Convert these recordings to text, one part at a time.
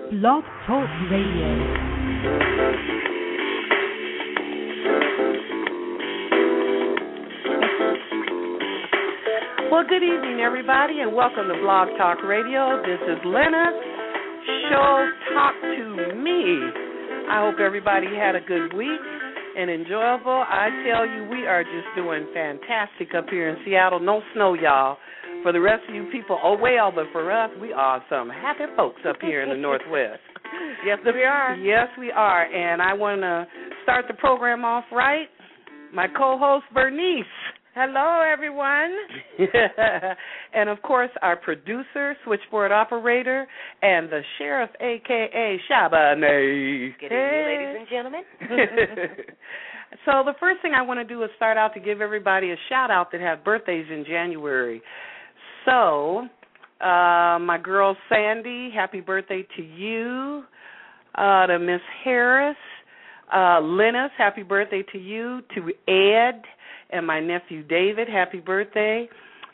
Blog Talk Radio. Well, good evening, everybody, and welcome to Blog Talk Radio. This is Lena. Show Talk to Me. I hope everybody had a good week and enjoyable. I tell you, we are just doing fantastic up here in Seattle. No snow, y'all. For the rest of you people, oh well, but for us, we are some happy folks up here in the Northwest. Yes, we are. Yes, we are. And I want to start the program off right. My co-host, Bernice. Hello, everyone. And, of course, our producer, switchboard operator, and the sheriff, a.k.a. Shabane. Good evening, ladies and gentlemen. So the first thing I want to do is start out to give everybody a shout-out that have birthdays in January. So my girl Sandy, happy birthday to you. To Miss Harris. Linus, happy birthday to you. To Ed. And my nephew David, happy birthday.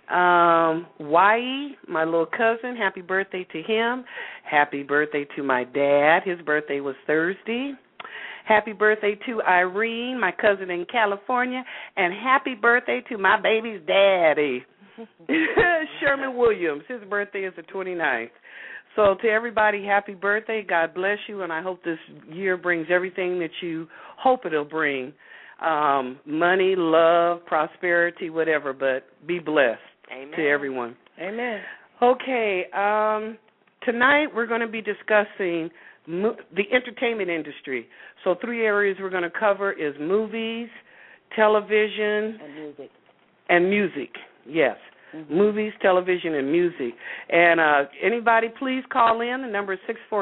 Wai, my little cousin, happy birthday to him. Happy birthday to my dad. His birthday was Thursday. Happy birthday to Irene, my cousin in California. And happy birthday to my baby's daddy, Sherman Williams. His birthday is the 29th. So to everybody, happy birthday. God bless you, and I hope this year brings everything that you hope it'll bring. Money, love, prosperity, whatever, but be blessed. Amen. To everyone. Amen. Okay, tonight we're going to be discussing the entertainment industry. So 3 areas we're going to cover is movies, television, and music. Yes. Mm-hmm. Movies, television, and music. And anybody, please call in. The number is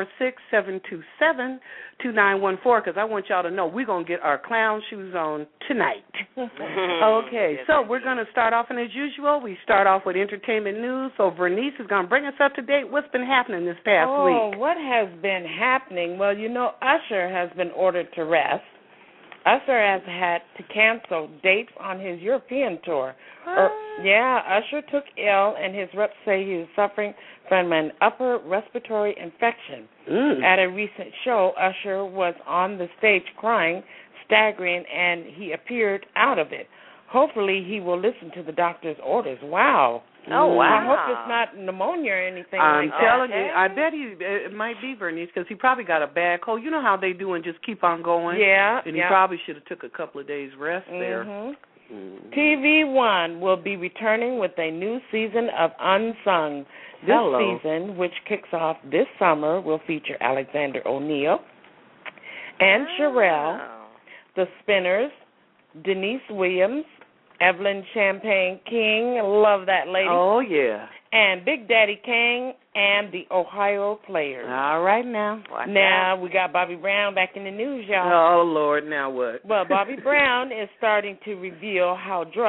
646-727-2914, because I want y'all to know we're going to get our clown shoes on tonight. Okay, so we're going to start off, and as usual, we start off with entertainment news. So Bernice is going to bring us up to date. What's been happening this past week? Oh, what has been happening? Well, you know, Usher has been ordered to rest. Usher has had to cancel dates on his European tour. Usher took ill, and his reps say he was suffering from an upper respiratory infection. At a recent show, Usher was on the stage crying, staggering, and he appeared out of it. Hopefully, he will listen to the doctor's orders. Wow. Oh, wow. I hope it's not pneumonia or anything I'm like that. telling you, I bet it might be, Bernice, because he probably got a bad cold. You know how they do and just keep on going? Yeah. And he probably should have took a couple of days rest there. TV One will be returning with a new season of Unsung. This season, which kicks off this summer, will feature Alexander O'Neal and Sherelle, the Spinners, Denise Williams, Evelyn Champagne King, love that lady. Oh, yeah. And Big Daddy Kane and the Ohio Players. All right, now. Now, we got Bobby Brown back in the news, y'all. Oh, Lord, now what? Well, Bobby Brown is starting to reveal how his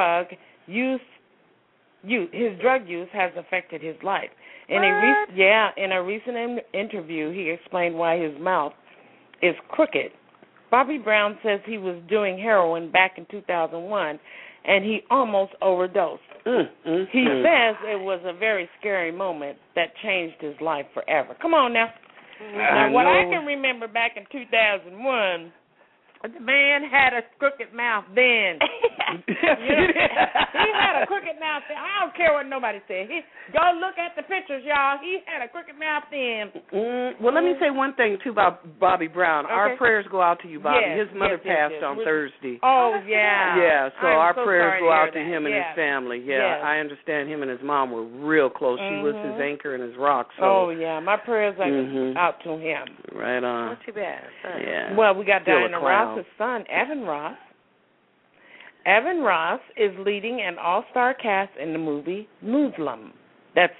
drug use has affected his life. In a recent interview, he explained why his mouth is crooked. Bobby Brown says he was doing heroin back in 2001, and he almost overdosed. He says it was a very scary moment that changed his life forever. Come on now. What I can remember back in 2001, the man had a crooked mouth then. He had a crooked mouth then. I don't care what nobody said. Go look at the pictures, y'all. He had a crooked mouth then. Well, let me say one thing, too, about Bobby Brown. Okay. Our prayers go out to you, Bobby. Yes, his mother passed on Thursday. Oh, yeah. Yeah, so our prayers go out to him and his family. Yeah, I understand him and his mom were real close. She was his anchor and his rock. So. Oh, yeah. My prayers are out to him. Right on. Not too bad. Yeah. Well, we got Diana Ross's son, Evan Ross. Evan Ross is leading an all-star cast in the movie Moozlum. That's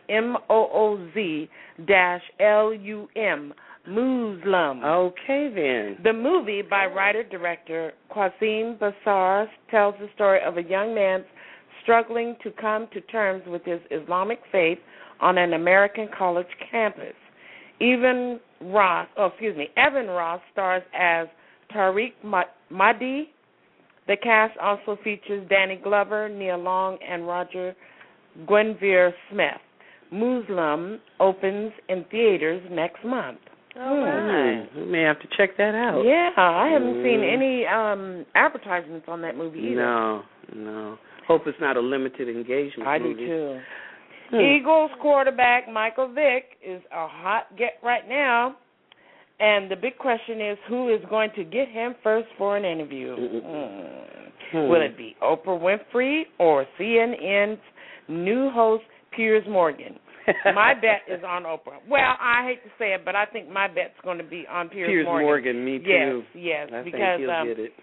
MOOZ-LUM, Moozlum. Okay, then. The movie, by writer-director Qasim Bassar, tells the story of a young man struggling to come to terms with his Islamic faith on an American college campus. Evan Ross stars as Tariq Mahdi. The cast also features Danny Glover, Nia Long, and Roger Guenveur Smith. Moozlum opens in theaters next month. We may have to check that out. Yeah, I haven't seen any advertisements on that movie either. No. Hope it's not a limited engagement movie. I do too. Eagles quarterback Michael Vick is a hot get right now, and the big question is who is going to get him first for an interview. Will it be Oprah Winfrey or CNN's new host Piers Morgan? My bet is on Oprah. Well, I hate to say it, but I think my bet's going to be on Piers Morgan. Me too. Yes, I because think he'll get it.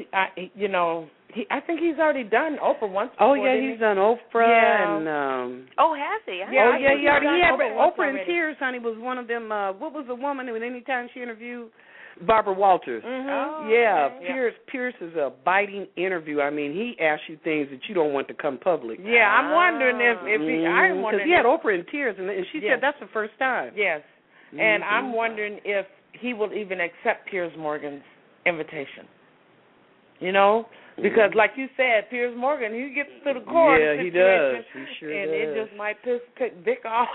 I think he's already done Oprah once before. Oh yeah, he's done Oprah and. Has he? He already had Oprah in Tears, honey. Was one of them. What was the woman who, anytime she interviewed? Barbara Walters. Pierce is a biting interview. I mean, he asks you things that you don't want to come public. Yeah, I'm wondering if because he had Oprah in tears, and she said that's the first time. Yes, and I'm wondering if he will even accept Piers Morgan's invitation. You know, because like you said, Piers Morgan, he gets to the core. Yeah, he does. He sure and does. it just might piss Vic off.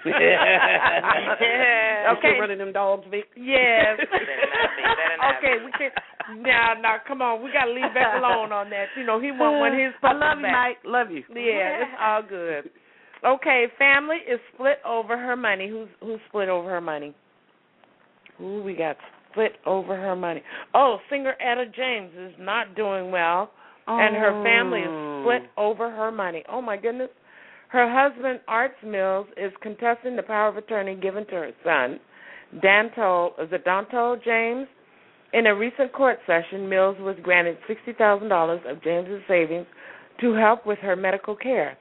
Okay, running them dogs, Vic. Yes. Okay, we can. Now, come on, we gotta leave Vic alone on that. You know, he won't want his. I love you, Mike. Love you. Yeah, it's all good. Okay, family is split over her money. Who's split over her money? Who we got split over her money? Oh, singer Etta James is not doing well, and her family is split over her money. Oh my goodness. Her husband, Arts Mills, is contesting the power of attorney given to her son, Danto James. In a recent court session, Mills was granted $60,000 of James's savings to help with her medical care.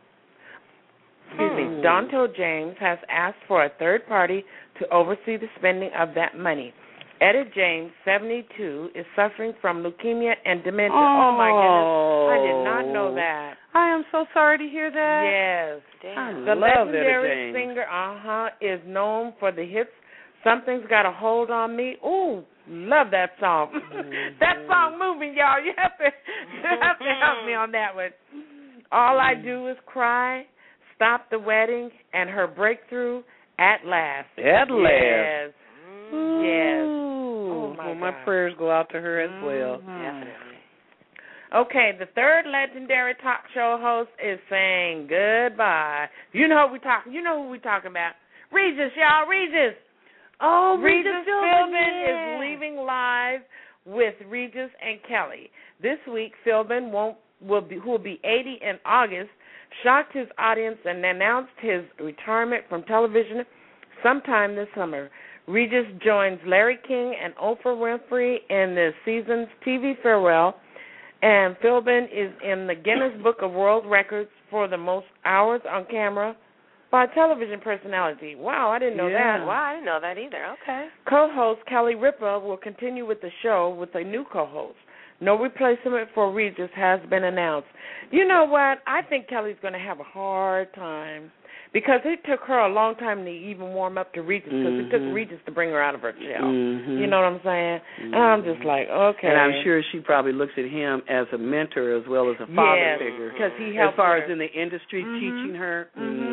Danto James has asked for a third party to oversee the spending of that money. Etta James, 72, is suffering from leukemia and dementia. Oh my goodness. I did not know that. I am so sorry to hear that. Yes. Damn. The legendary singer is known for the hits Something's Got a Hold on Me. Ooh, love that song. That song moving, y'all. You have to help me on that one. All I Do Is Cry, Stop the Wedding, and her breakthrough, At Last. At Last. Yes. Yes. Oh, my prayers go out to her as well. Definitely. Okay, the third legendary talk show host is saying goodbye. You know who we talking about. Regis, y'all. Regis. Oh, Regis Philbin is leaving live with Regis and Kelly. This week, Philbin, who will be 80 in August, shocked his audience and announced his retirement from television sometime this summer. Regis joins Larry King and Oprah Winfrey in the season's TV farewell, and Philbin is in the Guinness Book of World Records for the most hours on camera by a television personality. Wow, I didn't know that. Wow, I didn't know that either. Okay. Co-host Kelly Ripa will continue with the show with a new co-host. No replacement for Regis has been announced. You know what? I think Kelly's going to have a hard time because it took her a long time to even warm up to Regis because it took Regis to bring her out of her shell. You know what I'm saying? And I'm just like, okay. And I'm sure she probably looks at him as a mentor as well as a father figure. Because he helped as far her. as in the industry teaching her.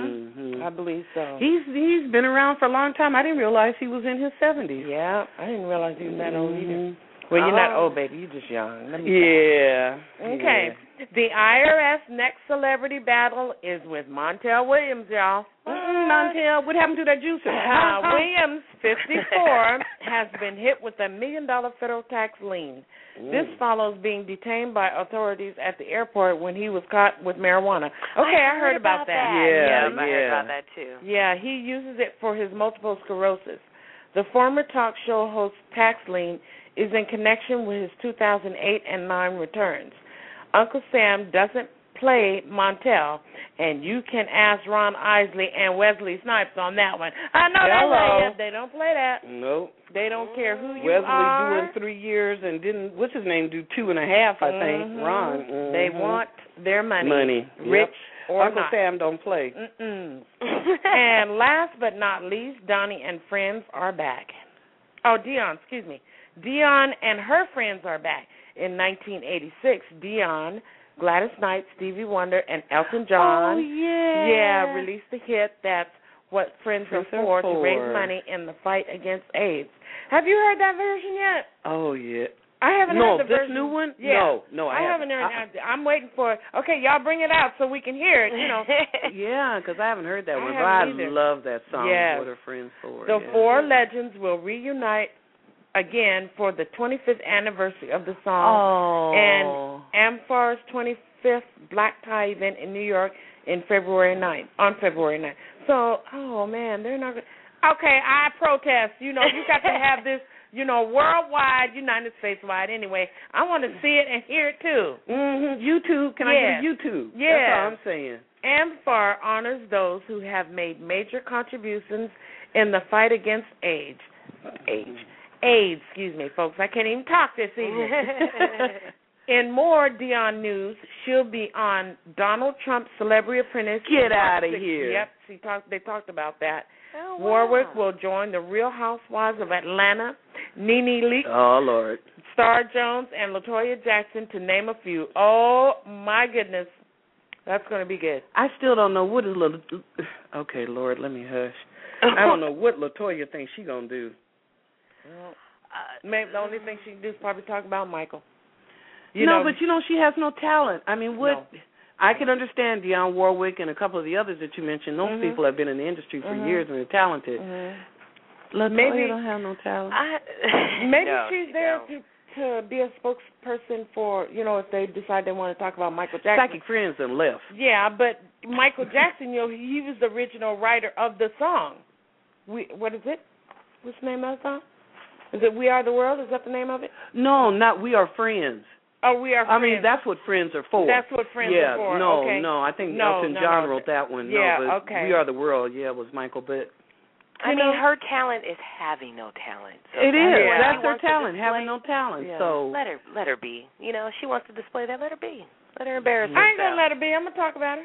I believe so. He's been around for a long time. I didn't realize he was in his 70s. Yeah, I didn't realize he was that old either. Well, you're not old, baby. You're just young. Let me Okay. Yeah. The IRS next celebrity battle is with Montel Williams, y'all. Montel, what happened to that juicer? Williams, 54, has been hit with $1 million federal tax lien. This follows being detained by authorities at the airport when he was caught with marijuana. Okay, I heard about that. Yeah, I heard about that too. Yeah, he uses it for his multiple sclerosis. The former talk show host's tax lien is in connection with his 2008 and 9 returns. Uncle Sam doesn't play Montel, and you can ask Ron Isley and Wesley Snipes on that one. I know they don't play that. Nope. They don't care who you Wesley are. doing 3 years and didn't, what's his name, do 2.5, I think. Ron. They want their money. Rich or Uncle not. Sam don't play. And last but not least, Donnie and friends are back. Oh, Dion, excuse me. Dion and her friends are back. In 1986, Dion, Gladys Knight, Stevie Wonder, and Elton John released a hit that's what Friends Are Friends Are For to For. raise money in the fight against AIDS. Have you heard that version yet? Oh, yeah. I haven't heard the this version. new one? Yeah. No, I haven't heard it. I'm waiting for it. Okay, y'all bring it out so we can hear it, Yeah, because I haven't heard that one, but haven't I either. love that song, Yes. What Are Friends For. The four legends will reunite again for the 25th anniversary of the song and AMFAR's 25th Black Tie event in New York on February 9th. So, oh, man, they're not going to. Okay, I protest. You got to have this, worldwide, United States wide anyway. I want to see it and hear it, too. Mm-hmm. YouTube. Can I get a YouTube? Yeah. That's all I'm saying. AMFAR honors those who have made major contributions in the fight against AIDS, excuse me, folks. I can't even talk this evening. In more Dion news, she'll be on Donald Trump's Celebrity Apprentice. Get out of here. Yep, they talked about that. Oh, wow. Warwick will join the Real Housewives of Atlanta, Nene Leakes, Oh, Lord. Star Jones, and LaToya Jackson, to name a few. Oh, my goodness. That's going to be good. I still don't know what is Okay, Lord, let me hush. I don't know what LaToya thinks she's going to do. Well, maybe the only thing she can do is probably talk about Michael. But she has no talent. I mean, what? No. I can understand Dionne Warwick and a couple of the others that you mentioned. Those people have been in the industry for years and they're talented. Maybe don't have no talent. Maybe she's there to be a spokesperson for, if they decide they want to talk about Michael Jackson. Psychic Friends and left. Yeah, but Michael Jackson, he was the original writer of the song. What is it? What's the name of the song? Is it We Are the World? Is that the name of it? No, not We Are Friends. Oh, We Are Friends. I mean, that's what Friends are for. That's what Friends are for. No, I think Elton John wrote that one. Yeah, but We Are the World, was Michael, but... I mean, her talent is having no talent. So it is. Yeah. That's her talent, having no talent. Yeah. So let her be. She wants to display that. Let her be. Let her embarrass herself. I ain't gonna let her be. I'm gonna talk about her.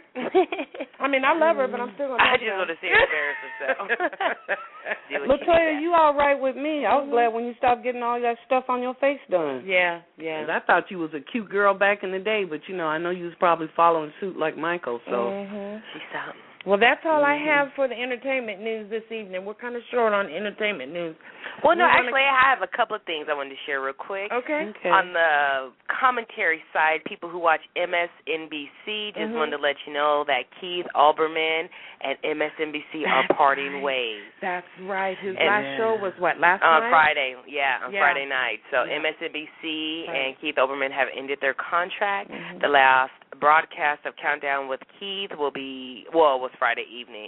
I mean, I love her, but I'm still gonna talk about her. I just want to see her embarrass herself. LaToya, you all right with me? I was glad when you stopped getting all that stuff on your face done. Yeah. 'Cause I thought you was a cute girl back in the day, but I know you was probably following suit like Michael. So she's something. Well, that's all I have for the entertainment news this evening. We're kind of short on entertainment news. Well, no, actually, I have a couple of things I wanted to share real quick. Okay. On the commentary side, people who watch MSNBC, just wanted to let you know that Keith Olbermann and MSNBC are parting ways. That's right. His last show was what, last night? On Friday, on Friday night. So MSNBC and Keith Olbermann have ended their contract. The last broadcast of Countdown with Keith was Friday evening.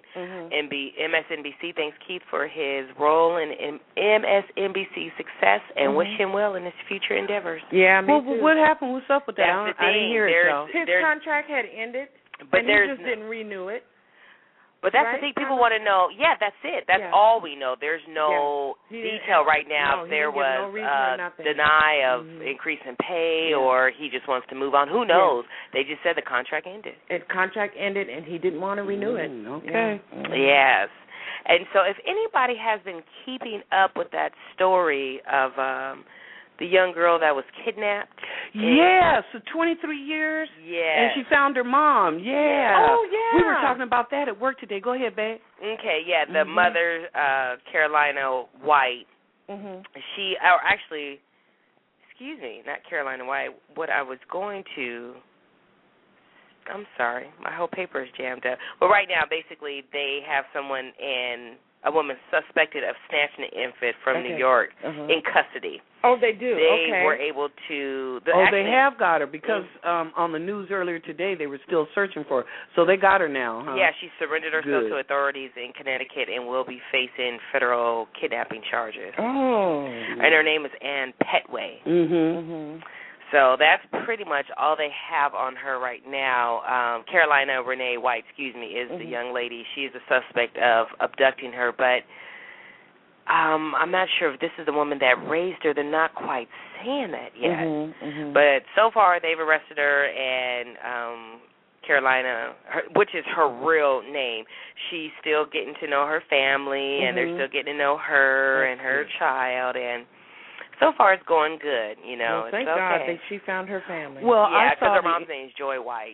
MSNBC thanks Keith for his role in MSNBC's success and wish him well in his future endeavors. Yeah, me too. What happened? What's up with that? I didn't hear it, y'all. His contract had ended, but and he just didn't renew it. But that's the thing people want to know. Yeah, that's it. That's all we know. There's no detail right now if there was deny of increase in pay or he just wants to move on. Who knows? They just said the contract ended. Contract ended, and he didn't want to renew it. Okay. Yes. And so if anybody has been keeping up with that story of the young girl that was kidnapped. Yes, so 23 years. Yeah. And she found her mom. Yeah. Oh, yeah. We were talking about that at work today. Go ahead, babe. Okay, yeah. The mother, Carolina White, excuse me, not Carolina White. What I was going to, I'm sorry, my whole paper is jammed up. But right now, basically, they have someone a woman suspected of snatching an infant from New York in custody. Oh, they do? They were able to... they have got her because on the news earlier today they were still searching for her. So they got her now, huh? Yeah, she surrendered herself to authorities in Connecticut and will be facing federal kidnapping charges. Oh. And her name is Ann Petway. So that's pretty much all they have on her right now. Carolina Renee White, is the young lady. She's a suspect of abducting her, but I'm not sure if this is the woman that raised her. They're not quite saying that yet. But so far they've arrested her, and Carolina, which is her real name, she's still getting to know her family, and they're still getting to know her and her child, and so far it's going good, Well, thank God that she found her family. Well, yeah, because her mom's name is Joy White.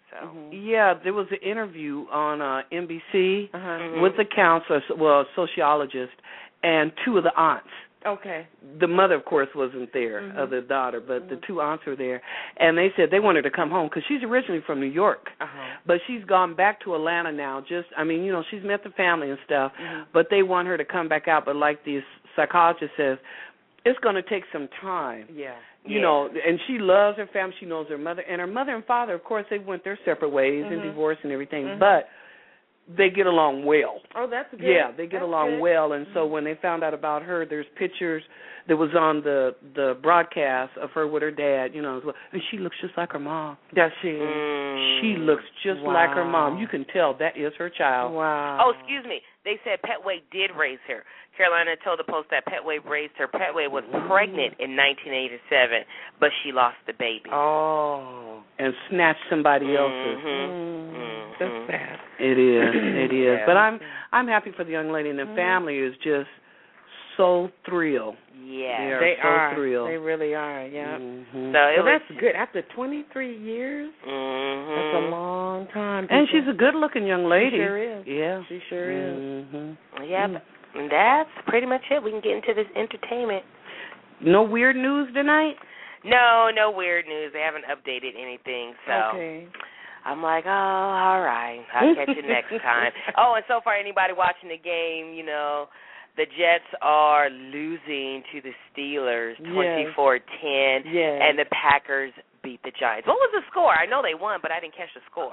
So yeah, there was an interview on NBC with the counselor, well, a sociologist, and two of the aunts. Okay. The mother, of course, wasn't there, of the daughter, but the two aunts were there. And they said they wanted her to come home because she's originally from New York. But she's gone back to Atlanta now. She's met the family and stuff, but they want her to come back out. But like the psychologist says, it's going to take some time. Yeah. You know, and she loves her family. She knows her mother. And her mother and father, of course, they went their separate ways and divorced and everything. But they get along well. Oh, that's good. Yeah, they get along well. And so when they found out about her, there's pictures that was on the broadcast of her with her dad, you know, and she looks just like her mom. Does she? She looks just like her mom. You can tell that is her child. Wow. Oh, excuse me. They said Petway did raise her. Carolina told the Post that Petway raised her. Petway was pregnant in 1987, but she lost the baby. Oh. And snatched somebody else's. That's sad. It is. It is. But I'm happy for the young lady, and the family is just so thrilled. Yeah. They are. Thrilled. They really are, yeah. So that's good. After 23 years, that's a long time. And she's a good-looking young lady. She sure is. Yeah. She sure is. Yeah, and that's pretty much it. We can get into this entertainment. No weird news tonight? No weird news. They haven't updated anything, so I'm like, oh, all right. I'll catch you next time. Oh, and so far, anybody watching the game, you know, the Jets are losing to the Steelers 24-10, and the Packers beat the Giants. What was the score? I know they won, but I didn't catch the score.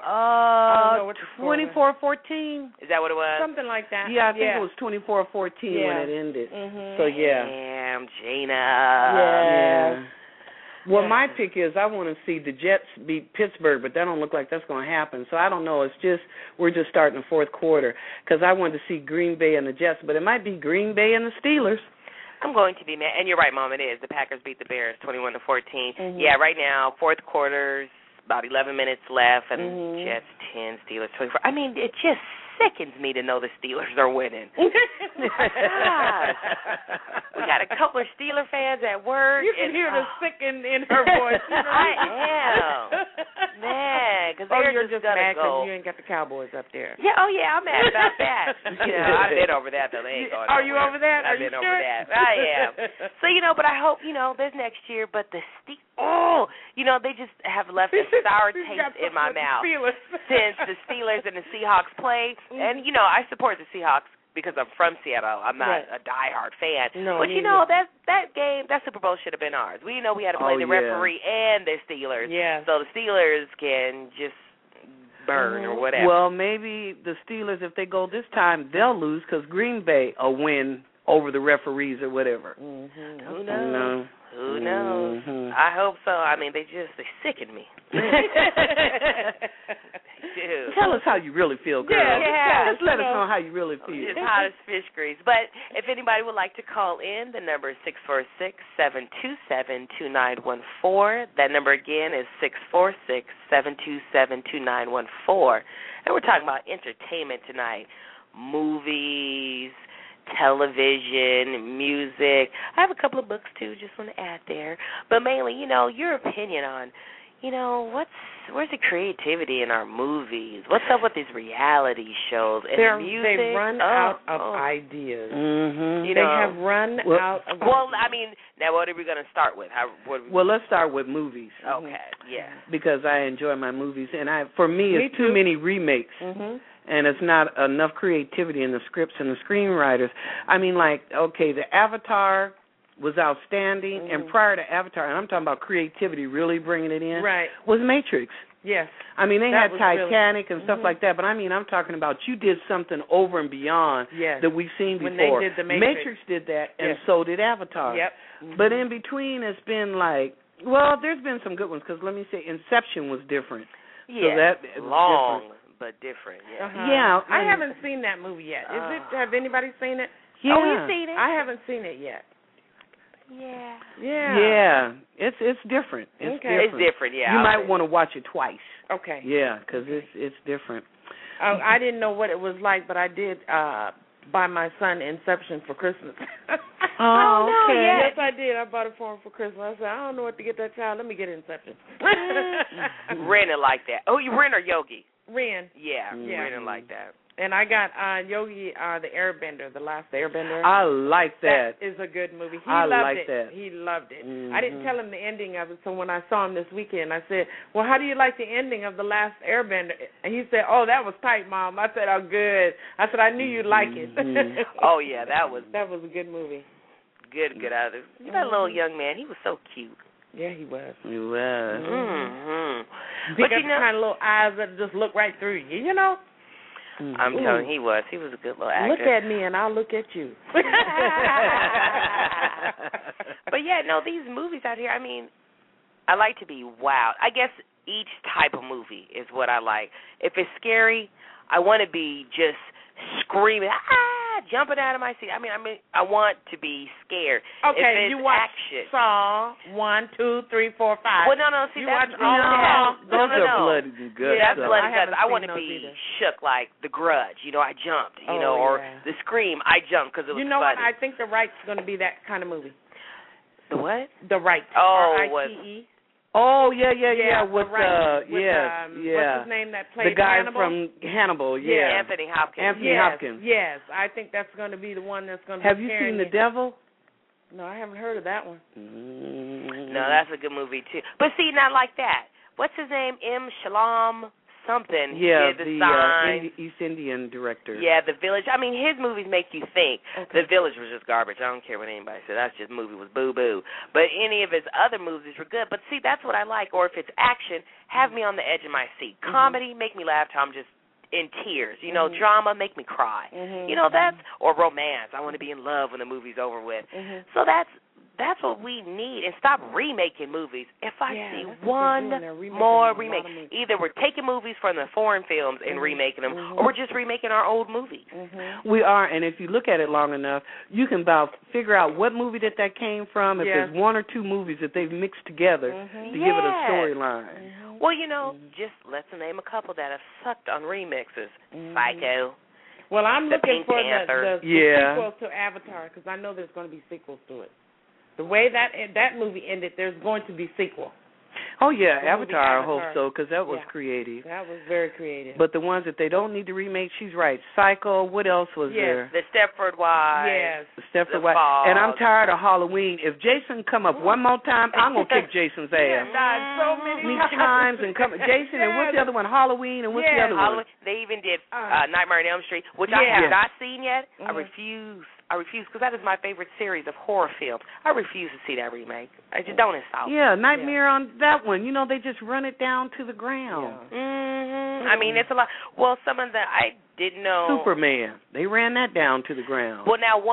24-14. Is that what it was? Something like that. Yeah, I think it was 24-14 when it ended. So, yeah. Damn, Gina. Yeah. Well, my pick is I want to see the Jets beat Pittsburgh, but that don't look like that's going to happen. So I don't know. We're just starting the fourth quarter because I wanted to see Green Bay and the Jets, but it might be Green Bay and the Steelers. I'm going to be mad. And you're right, Mom, it is. The Packers beat the Bears 21-14. Yeah, right now, fourth quarter's about 11 minutes left, and Jets 10, Steelers 24. I mean, it just sickens me to know the Steelers are winning. Gosh. We got a couple of Steeler fans at work. You can hear the sicken in her voice. I am. Man, because you're just mad because you ain't got the Cowboys up there. Yeah, I'm mad about that. I've been over that, though. They ain't going Are you over that? I've been over that. I am. So, but I hope, there's next year, but the they just have left a sour taste in my mouth since the Steelers and the Seahawks played. And, I support the Seahawks because I'm from Seattle. I'm not a diehard fan. No, but, that game, that Super Bowl should have been ours. We we had to play the referee and the Steelers. Yeah. So the Steelers can just burn or whatever. Well, maybe the Steelers, if they go this time, they'll lose because Green Bay will win over the referees or whatever. Who knows? Who knows? I hope so. I mean, they sicken me. Tell us how you really feel, girl. Yeah. Just let us know how you really feel. It's hot as fish grease. But if anybody would like to call in, the number is 646-727-2914. That number again is 646-727-2914. And we're talking about entertainment tonight. Movies, television, music. I have a couple of books, too, just want to add there. But mainly, your opinion on, where's the creativity in our movies? What's up with these reality shows and music? They run out of ideas. They have run out of Well, I mean, now what are we going to start with? Well, let's start with movies. Okay, yeah. Because I enjoy my movies. And for me, it's too many remakes. And it's not enough creativity in the scripts and the screenwriters. I mean, the Avatar was outstanding, and prior to Avatar, and I'm talking about creativity, really bringing it in, was Matrix. Yes. I mean, they had Titanic and stuff like that, but I mean, I'm talking about you did something over and beyond that we've seen before. When they did the Matrix did that, and so did Avatar. Yep. But in between, it's been there's been some good ones, because let me say, Inception was different. Yeah, so long. Different. But different, Yeah, I haven't seen that movie yet. Have anybody seen it? Yeah. Oh, you've seen it? I haven't seen it yet. Yeah. Yeah. It's different. It's different. It's different, yeah. You might want to watch it twice. Okay. Yeah, because it's different. I didn't know what it was like, but I did buy my son Inception for Christmas. Oh, no, okay. Yes, I did. I bought it for him for Christmas. I said, I don't know what to get that child. Let me get Inception. Ren it like that. Oh, you Ren or Yogi? Ren. Yeah, Ren it like that. And I got Yogi, the Airbender, The Last Airbender. I like that. That is a good movie. He I loved like it. that. He loved it. Mm-hmm. I didn't tell him the ending of it, so when I saw him this weekend, I said, well, how do you like the ending of The Last Airbender? And he said, oh, that was tight, Mom. I said, oh, good. I said, I knew you'd like it. Oh, yeah, that was a good movie. Good. That little young man, he was so cute. Yeah, he was. He was. He got the kind of little eyes that just look right through you, you know? I'm telling you, he was a good little actor. Look at me and I'll look at you. But yeah, no, these movies out here, I mean, I like to be wowed. I guess each type of movie is what I like. If it's scary, I want to be just screaming, jumping out of my seat. I mean, I want to be scared. Okay, if it's you watch action. Saw 1, 2, 3, 4, 5. Well, no. See, you that's watch all of them. Those are blood and guts. Yeah, that's blood and guts. I want to those be either. shook like The Grudge. You know, I jumped. You know, or The Scream. I jumped because it was You know funny. what? I think The Right's going to be that kind of movie. The what? The Right. Oh, R-I-T-E. Oh, yeah. With what's his name that played the guy Hannibal? from Hannibal, yeah. Anthony Hopkins. Anthony Hopkins. Yes, I think that's going to be the one that's going to Have be you carrying seen The Devil? No, I haven't heard of that one. No, that's a good movie, too. But see, not like that. What's his name? M. Shalom something. Yeah, he did the Sign. East Indian director. Yeah, The Village. I mean, his movies make you think. Okay. The Village was just garbage. I don't care what anybody said. That's just movie was boo-boo. But any of his other movies were good. But see, that's what I like. Or if it's action, have me on the edge of my seat. Comedy, make me laugh till I'm just in tears. You know, drama, make me cry. You know, or romance. I want to be in love when the movie's over with. So that's what we need, and stop remaking movies. If I see one more remake, either we're taking movies from the foreign films and remaking them, or we're just remaking our old movies. We are, and if you look at it long enough, you can about figure out what movie that came from, if there's one or two movies that they've mixed together to give it a storyline. Well, you know, just let's name a couple that have sucked on remixes. Psycho. Well, I'm looking for the sequel to Avatar, because I know there's going to be sequels to it. The way that movie ended, there's going to be sequel. Oh, yeah, Avatar, I hope so, because that was creative. That was very creative. But the ones that they don't need to remake, she's right. Psycho, what else was there? The Stepford Wives. Yes. The Stepford Wives. And I'm tired of Halloween. If Jason come up one more time, I'm going to kick Jason's ass. He died so many times. And Jason, and what's the other one? Halloween, and what's the other one? They even did Nightmare on Elm Street, which I have not seen yet. I refuse, because that is my favorite series of horror films. I refuse to see that remake. I just don't insult. Yeah, Nightmare on that one. You know, they just run it down to the ground. I mean, it's a lot. Well, some of the, I didn't know. Superman. They ran that down to the ground. Well, now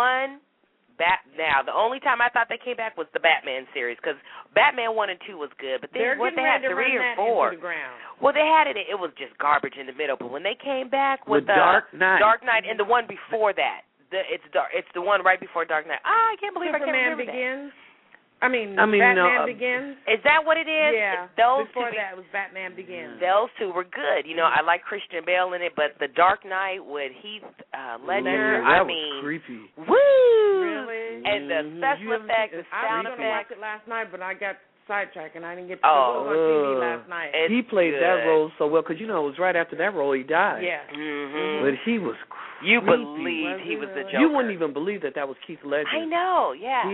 the only time I thought they came back was the Batman series, because Batman 1 and 2 was good, but then what they had 3 or 4. Well, they had it was just garbage in the middle, but when they came back with Dark Knight and the one before that, it's the one right before Dark Knight. I can't believe Superman I can't remember Begins. that. Batman Begins. Is that what it is? Yeah. Those before two, that was Batman Begins. Those two were good. You know, I like Christian Bale in it, but the Dark Knight with Heath Ledger, that was creepy. Woo! Really? And the special effects, the sound effects. I was going to watch it last night, but I got sidetracked and I didn't get to go on TV last night. He played that role so well, because, you know, it was right after that role he died. Yeah. But he was creepy. You believed he was the Joker. You wouldn't even believe that was Keith Ledger. I know, yeah.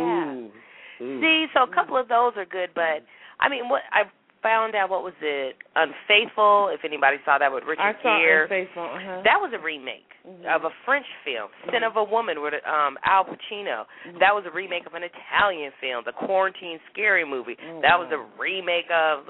See, so a couple of those are good, but, I mean, what I found out, what was it, Unfaithful, if anybody saw that with Richard Gere. Unfaithful, That was a remake of a French film, Sin of a Woman, with Al Pacino. That was a remake of an Italian film, the Quarantine Scary Movie. That was a remake of,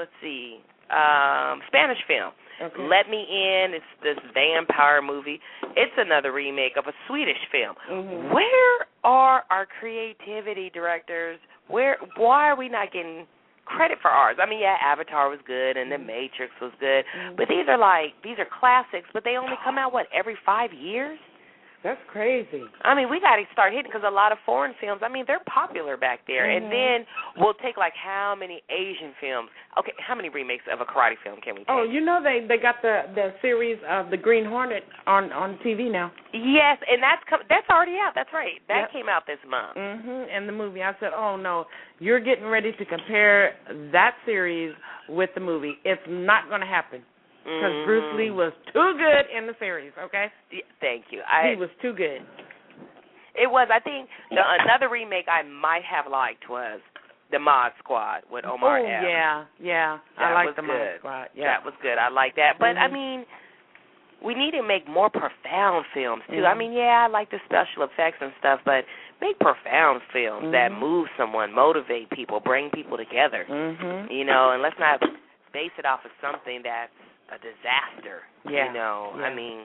Spanish film. Okay. Let Me In, it's this vampire movie. It's another remake of a Swedish film. Where are our creativity directors? Why are we not getting credit for ours? I mean, yeah, Avatar was good and The Matrix was good, but these are classics, but they only come out, every 5 years? That's crazy. I mean, we got to start hitting because a lot of foreign films, I mean, they're popular back there. And then we'll take, like, how many Asian films? Okay, how many remakes of a karate film can we take? Oh, you know they got the series of The Green Hornet on TV now. Yes, and that's already out. That's right. That came out this month. And the movie. I said, oh, no, you're getting ready to compare that series with the movie. It's not going to happen. Because Bruce Lee was too good in the series, okay? Yeah, thank you. He was too good. It was. I think another remake I might have liked was The Mod Squad with Omar F. Yeah. I like The Mod Squad. Yeah. That was good. I like that. But, I mean, we need to make more profound films, too. I mean, I like the special effects and stuff, but make profound films that move someone, motivate people, bring people together. You know, and let's not base it off of something that's a disaster. You know, I mean,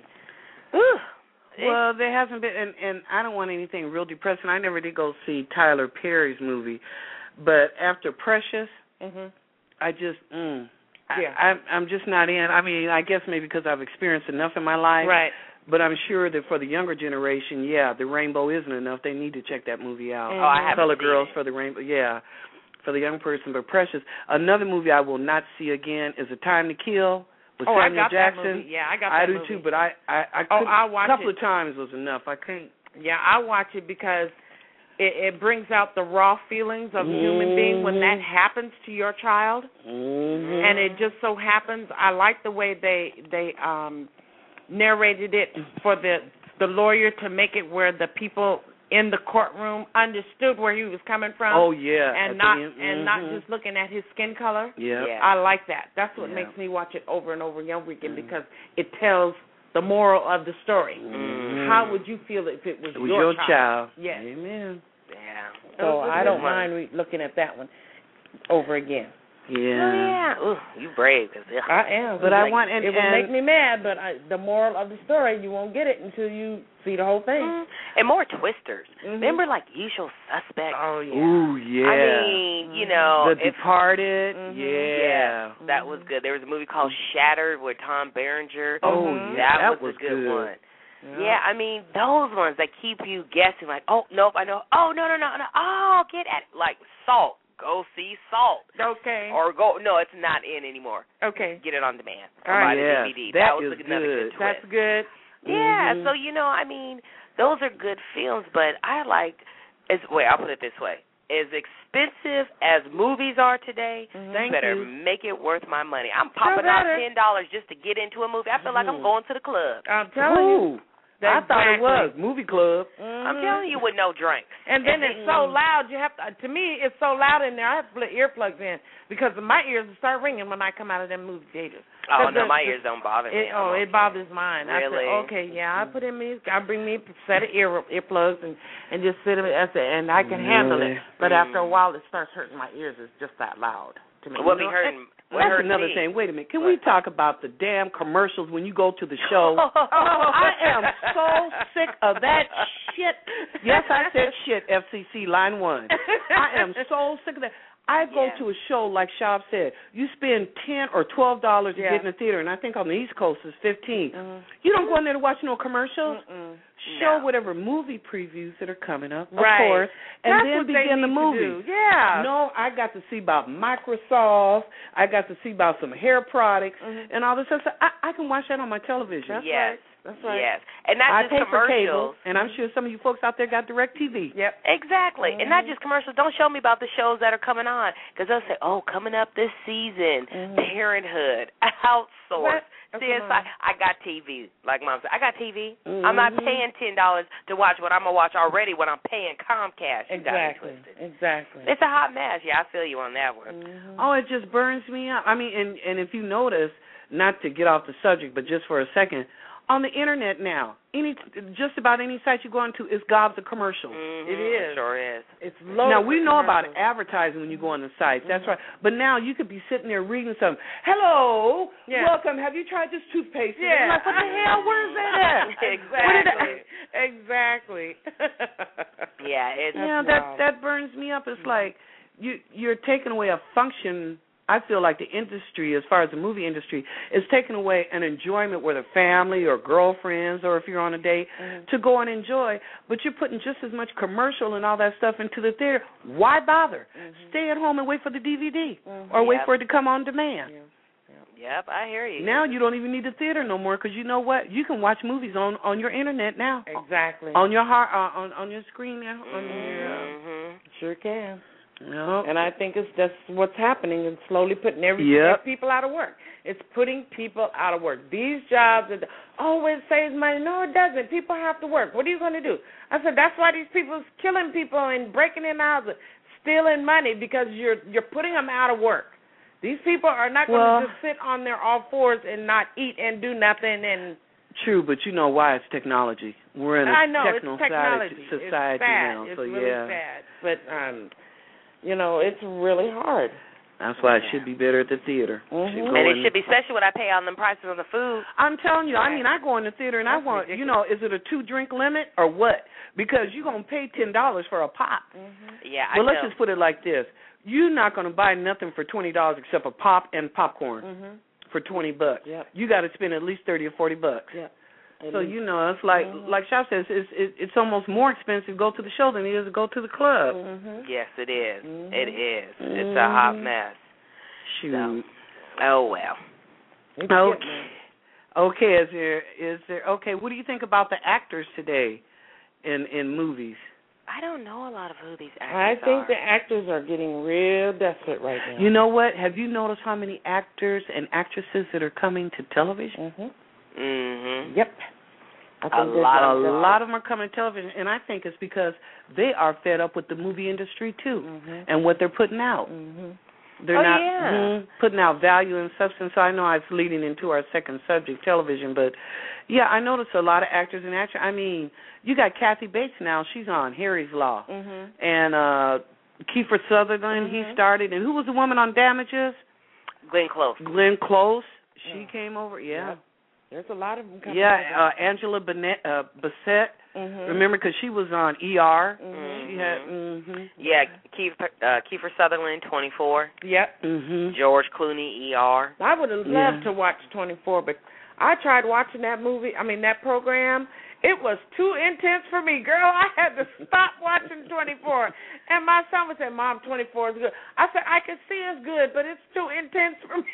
well, there hasn't been, and I don't want anything real depressing. I never did go see Tyler Perry's movie, but after Precious, I just, I'm just not in. I mean, I guess maybe because I've experienced enough in my life. Right. But I'm sure that for the younger generation, the rainbow isn't enough. They need to check that movie out. Oh, I haven't Color seen Girls it. for the rainbow, for the young person. But Precious, another movie I will not see again is A Time to Kill. With Samuel I got Jackson. that movie. Yeah, I got that movie. I do too, but I watch a couple it. of times was enough. I can't. Yeah, I watch it because it brings out the raw feelings of a human being when that happens to your child. And it just so happens, I like the way they narrated it for the lawyer to make it where the people in the courtroom understood where he was coming from. Oh yeah, and not just looking at his skin color. Yeah. I like that. That's what makes me watch it over and over again because it tells the moral of the story. How would you feel if it was your child? Yes. Amen. Yeah. So I don't mind looking at that one over again. Yeah. Ooh, you brave. I am. But I want it will make me mad, but the moral of the story, you won't get it until you see the whole thing. And more twisters. Remember, like, Usual Suspects? Oh, yeah. Ooh, yeah. I mean, you know. The Departed. Yeah. That was good. There was a movie called Shattered with Tom Berenger. Oh, yeah. That was a good one. Yeah, I mean, those ones that keep you guessing, like, oh, nope, I know. Oh, no. Oh, get at it. Like, Salt. Go see Salt. Okay. Or go, no, it's not in anymore. Okay. Get it on demand. All right. Buy the DVD. That was another good twist. That's good. Yeah, so, you know, I mean, those are good films, but I like, I'll put it this way. As expensive as movies are today, you better make it worth my money. I'm popping out $10 just to get into a movie. I feel like I'm going to the club. I'm telling you. I thought it was movie club. I'm telling you, with no drinks. And then it's so loud. You have to me, it's so loud in there. I have to put earplugs in because my ears start ringing when I come out of them movie theaters. Oh no, my ears don't bother me. It bothers mine. Really? I said, okay, I put in me. I bring me a set of earplugs and just sit and I can handle it. But after a while, it starts hurting my ears. It's just that loud to me. What be hurting? That's another thing. Wait a minute. Can we talk about the damn commercials when you go to the show? I am so sick of that shit. Yes, I said shit, FCC, line 1. I am so sick of that. I go to a show, like Shab said, you spend $10 or $12 to get in the theater, and I think on the East Coast it's $15. You don't go in there to watch no commercials. Show whatever movie previews that are coming up, of course, and that's then begin the movie. Yeah. No, I got to see about Microsoft. I got to see about some hair products and all this stuff. So I can watch that on my television. That's right. Yes. And not I just pay for commercials. cable, and I'm sure some of you folks out there got DirecTV. Yep. Exactly. And not just commercials. Don't show me about the shows that are coming on because they'll say, oh, coming up this season, Parenthood, Outsource, CSI. I got TV. Like Mom said, I got TV. I'm not paying $10 to watch what I'm going to watch already when I'm paying Comcast. Exactly. It's a hot mess. Yeah, I feel you on that one. Oh, it just burns me up. I mean, and if you notice, not to get off the subject, but just for a second, on the internet now, just about any site you go into is gobs of commercials. It is. It sure is. It's loaded. Now, we know about advertising when you go on the sites. That's right. But now you could be sitting there reading something. Hello, welcome. Have you tried this toothpaste? Yeah. Like, what the hell? Where's that at? Exactly. Yeah, that burns me up. It's like you're taking away a function I feel like the industry, as far as the movie industry, is taking away an enjoyment with a family or girlfriends or if you're on a date to go and enjoy, but you're putting just as much commercial and all that stuff into the theater. Why bother? Stay at home and wait for the DVD or wait for it to come on demand. Yep, I hear you. Now you don't even need the theater no more because you know what? You can watch movies on your internet now. Exactly. On your on your screen now. Sure can. Yep. And I think it's just what's happening and slowly putting people out of work. It's putting people out of work. These jobs, it saves money. No, it doesn't. People have to work. What are you going to do? I said, that's why these people's killing people and breaking in houses, stealing money because you're putting them out of work. These people are not going to just sit on their all fours and not eat and do nothing. And true, but you know why? It's technology. We're in a technology society now. It's so really sad. But it's really hard. That's why it should be better at the theater. And it should be, especially when I pay on them prices on the food. I'm telling you, I mean, I go in the theater and I want, is it a 2-drink limit or what? Because you're going to pay $10 for a pop. Yeah, Well, let's just put it like this. You're not going to buy nothing for $20 except a pop and popcorn for $20. Yep. You got to spend at least $30 or $40. Yep. So, it's like Shop says, it's almost more expensive to go to the show than it is to go to the club. Yes, it is. It is. It's a hot mess. Shoot. So, oh, well. Okay, what do you think about the actors today in movies? I don't know a lot of who these actors are. I think the actors are getting real desperate right now. You know what? Have you noticed how many actors and actresses that are coming to television? Yep. A lot of them are coming to television, and I think it's because they are fed up with the movie industry, too, and what they're putting out. They're not putting out value and substance. So I know I was leading into our second subject, television, but, yeah, I noticed a lot of actors and actresses. I mean, you got Kathy Bates now. She's on Harry's Law. And Kiefer Sutherland, he started. And who was the woman on Damages? Glenn Close. Glenn Close. She came over, Yep. There's a lot of them coming over. Angela Bassett. Remember, because she was on ER. She had. Yeah, Kiefer Sutherland, 24. Yep. George Clooney, ER. I would have loved to watch 24, but I tried watching that program. It was too intense for me, girl. I had to stop watching 24. And my son would say, Mom, 24 is good. I said, I can see it's good, but it's too intense for me.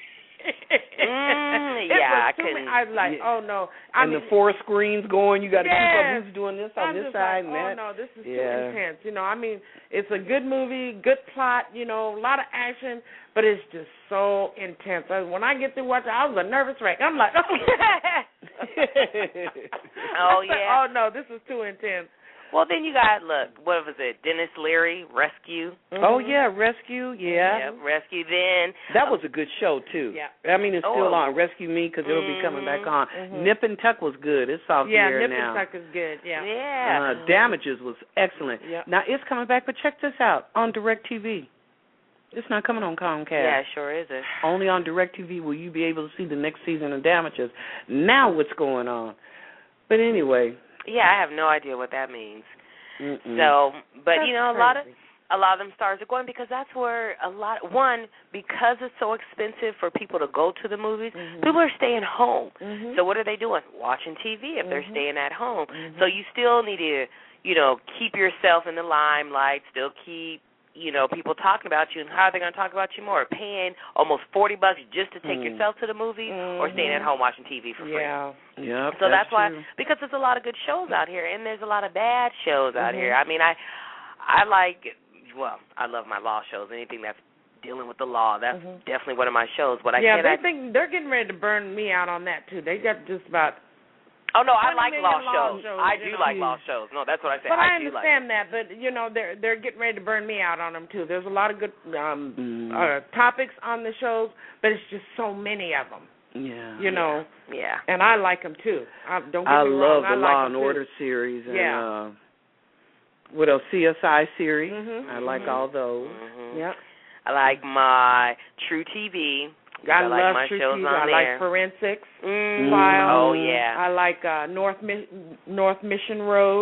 I couldn't. I was like, oh no! The 4 screens going. You got to keep up who's doing this on this side and that. Oh no, this is too intense. It's a good movie, good plot. A lot of action, but it's just so intense. When I get through watching, I was a nervous wreck. I'm like, oh yeah. Oh no, this is too intense. Well, then you got, what was it, Dennis Leary, Rescue? Oh, yeah, Rescue, Yeah, Rescue. Then that was a good show, too. Yeah. I mean, it's still on. Rescue Me, because it'll be coming back on. Nip and Tuck was good. It's off the air now. Yeah, Nip and Tuck is good, Damages was excellent. Yeah. Now, it's coming back, but check this out, on DirecTV. It's not coming on Comcast. Yeah, it sure isn't. Only on DirecTV will you be able to see the next season of Damages. Now what's going on? But anyway... Yeah, I have no idea what that means. So, but that's a lot of them stars are going because that's where because it's so expensive for people to go to the movies, people are staying home. So what are they doing? Watching TV if they're staying at home. So you still need to, keep yourself in the limelight, still keep people talking about you, and how are they going to talk about you more? Paying almost $40 just to take yourself to the movies, or staying at home watching TV for free. Yeah. So that's why, because there's a lot of good shows out here, and there's a lot of bad shows out here. I mean, I love my law shows. Anything that's dealing with the law, that's definitely one of my shows. But they think they're getting ready to burn me out on that too. They got just about. Oh, no, I like law shows. I do like law shows. No, that's what I said. But I understand that. But, they're getting ready to burn me out on them, too. There's a lot of good topics on the shows, but it's just so many of them. Yeah. Yeah. And I like them, too. Don't get me wrong. I love the like Law and Order series. And, what else? CSI series. I like all those. Yep. I like my True TV. I like love my True shows TV. on I there. like Forensics Files. Files. Oh, yeah. I like North Mission Road.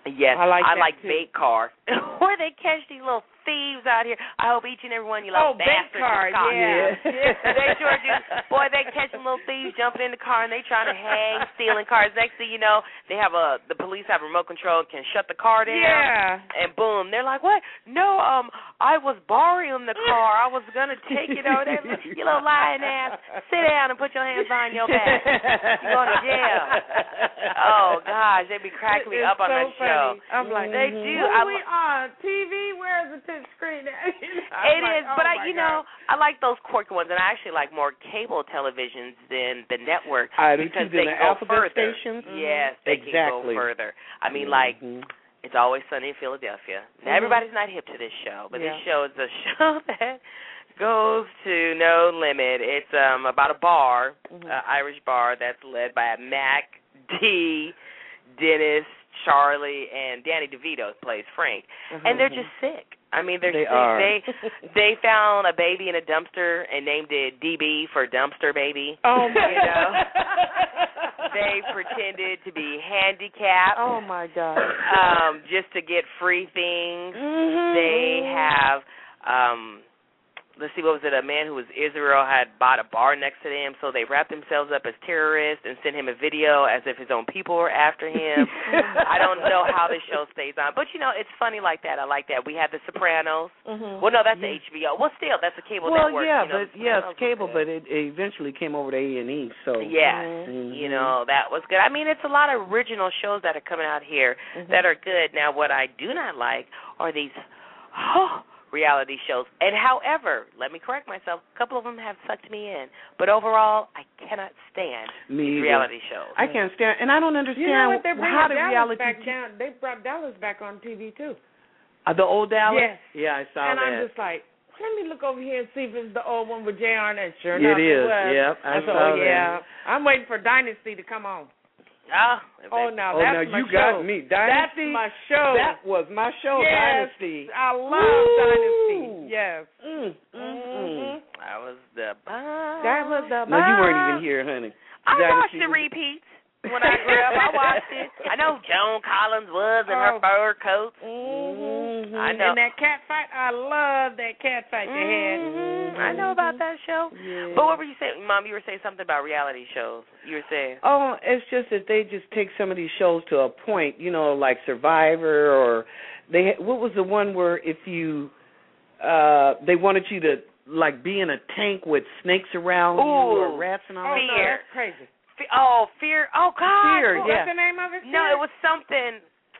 Yes, I like bait car. Where they catch these little thieves out here. I hope each and every one of you little bastards bait car, is caught. yeah. They sure do. Boy, they catch some little thieves jumping in the car and they trying to hang, stealing cars. Next thing you know, they have the police have a remote control, can shut the car down. Yeah. And boom, they're like, what? No, I was borrowing the car. I was gonna take it over there. You little lying ass. Sit down and put your hands behind your back. You're going to jail. Oh gosh, they be cracking me up on that show. I'm like, they do. What are we on? TV? Where's the touch screen? It is, but I like those quirky ones, and I actually like more cable televisions than the network because they go further. Stations? Yes, they can go further. I mean, like It's Always Sunny in Philadelphia. Now, everybody's not hip to this show, but this show is a show that goes to no limit. It's about a bar, Irish bar that's led by Mac, D, Dennis, Charlie, and Danny DeVito plays Frank, and they're just sick. I mean, they're sick. They found a baby in a dumpster and named it DB for Dumpster Baby. Oh my God! They pretended to be handicapped. Oh my God! Just to get free things. They have. Let's see, what was it? A man who was Israel had bought a bar next to them, so they wrapped themselves up as terrorists and sent him a video as if his own people were after him. I don't know how the show stays on, but it's funny like that. I like that. We had The Sopranos. Well, no, that's the HBO. Well, still, that's a cable network. Well, yeah, it's cable, but it eventually came over to A&E. So yes, that was good. I mean, it's a lot of original shows that are coming out here that are good. Now, what I do not like are these. Reality shows. And however, let me correct myself, a couple of them have sucked me in. But overall, I cannot stand these reality shows. I can't stand, and I don't understand how the reality back down. They brought Dallas back on TV too. The old Dallas? Yes. Yeah, I saw and that. And I'm just like, let me look over here and see if it's the old one with J.R. And sure enough, it is. Was. Yep, I saw that. I'm waiting for Dynasty to come on. That's now my you show. got me. Dynasty. That's my show. That was my show, yes, Dynasty. I love Dynasty. Yes. That was the No, you weren't even here, honey. I watched the repeats when I grew up. I watched it. I know Joan Collins was in her fur coat. I know. And that cat fight, I love that cat fight they had. I know about that show. Yeah. But what were you saying, Mom? You were saying something about reality shows. You were saying. Oh, it's just that they just take some of these shows to a point, like Survivor, or what was the one where if you they wanted you to be in a tank with snakes around you or rats and all that. No, that's crazy. Fear. Oh, God. Fear, What's the name of it? No, it was something.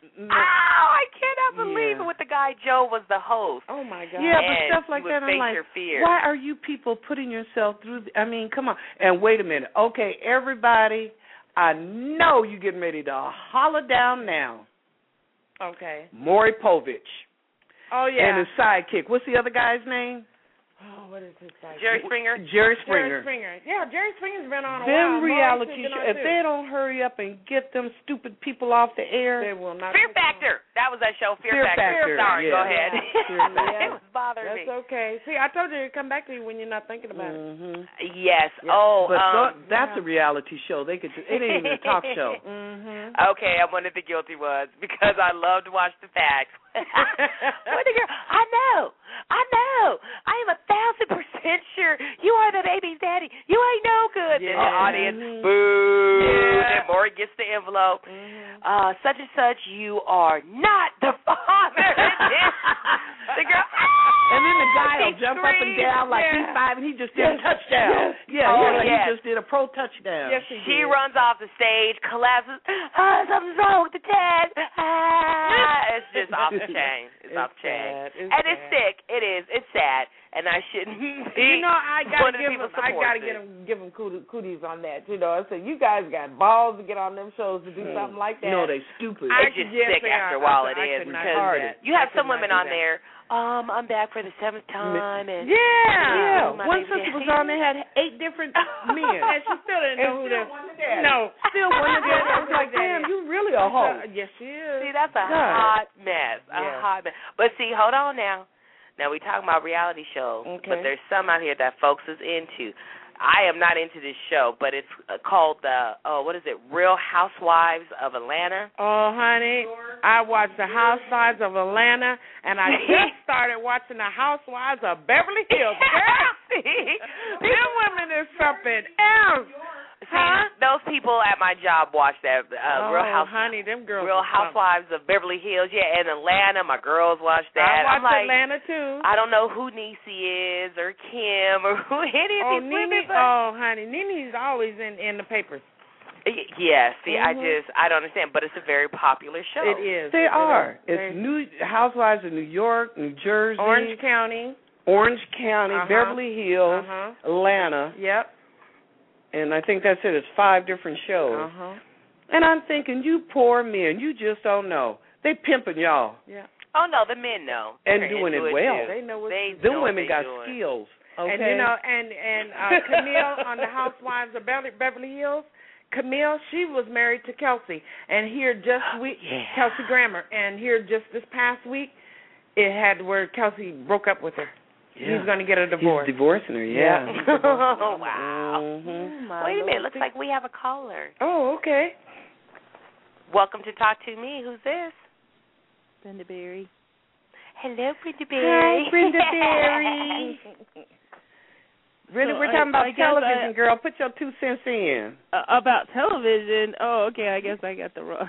I cannot believe it with the guy Joe was the host. Oh, my God. Yeah, but stuff like that, I'm like, why are you people putting yourself through, come on. And wait a minute. Okay, everybody, I know you're getting ready to holler down now. Okay. Maury Povich. Oh, yeah. And his sidekick. What's the other guy's name? Oh, what is his sidekick? Jerry Springer. Jerry Springer. Yeah, Jerry Springer's been on a while. Them reality shows, if they don't hurry up and get them stupid people off the air. They will not. Fear Factor. That was that show, Fear Factor. Sorry, go ahead. It was bothering me. That's okay. See, I told you to come back to you when you're not thinking about it. Yes. Yeah. Oh, but that's a reality show. It ain't even a talk show. Okay, I'm one of the guilty ones because I love to watch the facts. What the girl? I know. I am 1,000% sure you are the baby's daddy. You ain't no good. Yeah. Then the audience, boo. Yeah. Then Maury gets the envelope. Such and such, you are not the father. The girl. And then the guy will jump up and down like he's 5 and he just did a touchdown. He just did a pro touchdown. Yes, he She did. runs off the stage, collapses. Something's wrong with the dad. It's just off the chain. It's off the chain. It's sick. It is. It's sad. And I shouldn't be I gotta give them cooties on that. I said, you guys got balls to get on them shows to do something like that. No, they stupid. It's just sick after a while. It is because you have some women on there. I'm back for the 7th time. And one sister was on there, had 8 different men. And she still didn't know who that was. No, still one of them. I was like, damn, you really a hoe. Yes, she is. See, that's a hot mess. A hot mess. But see, hold on now. Now, we talking about reality shows, but there's some out here that folks is into. I am not into this show, but it's called what is it? Real Housewives of Atlanta. Oh, honey, I watched The Housewives of Atlanta, and I just started watching The Housewives of Beverly Hills. Girl, them women is something else. See, those people at my job watch that honey, them girls. Real Housewives of Beverly Hills, in Atlanta. My girls watch that. I watch Atlanta too. I don't know who Niecy is or Kim or who any of these women. Honey, Nene's always in the papers. Yeah, see, I don't understand, but it's a very popular show. It is. They are. It's New Housewives of New York, New Jersey, Orange County, Beverly Hills, Atlanta. Yep. And I think that's it. It's 5 different shows. And I'm thinking, you poor men, you just don't know. They pimping y'all. Yeah. Oh, no, the men know. And doing it well. They know what them women got skills. Okay? And, and Camille on The Housewives of Beverly Hills, Camille, she was married to Kelsey. And here Kelsey Grammer. And here just this past week, it had where Kelsey broke up with her. Yeah. He's going to get a divorce. He's divorcing her, yeah. Oh, wow. Wait a minute. Looks like we have a caller. Oh, okay. Welcome to Talk to Me. Who's this? Brenda Berry. Hello, Brenda Berry. Hi, Brenda Berry. Really, we're talking about television, girl. Put your 2 cents in. About television? Oh, okay. I guess I got the wrong.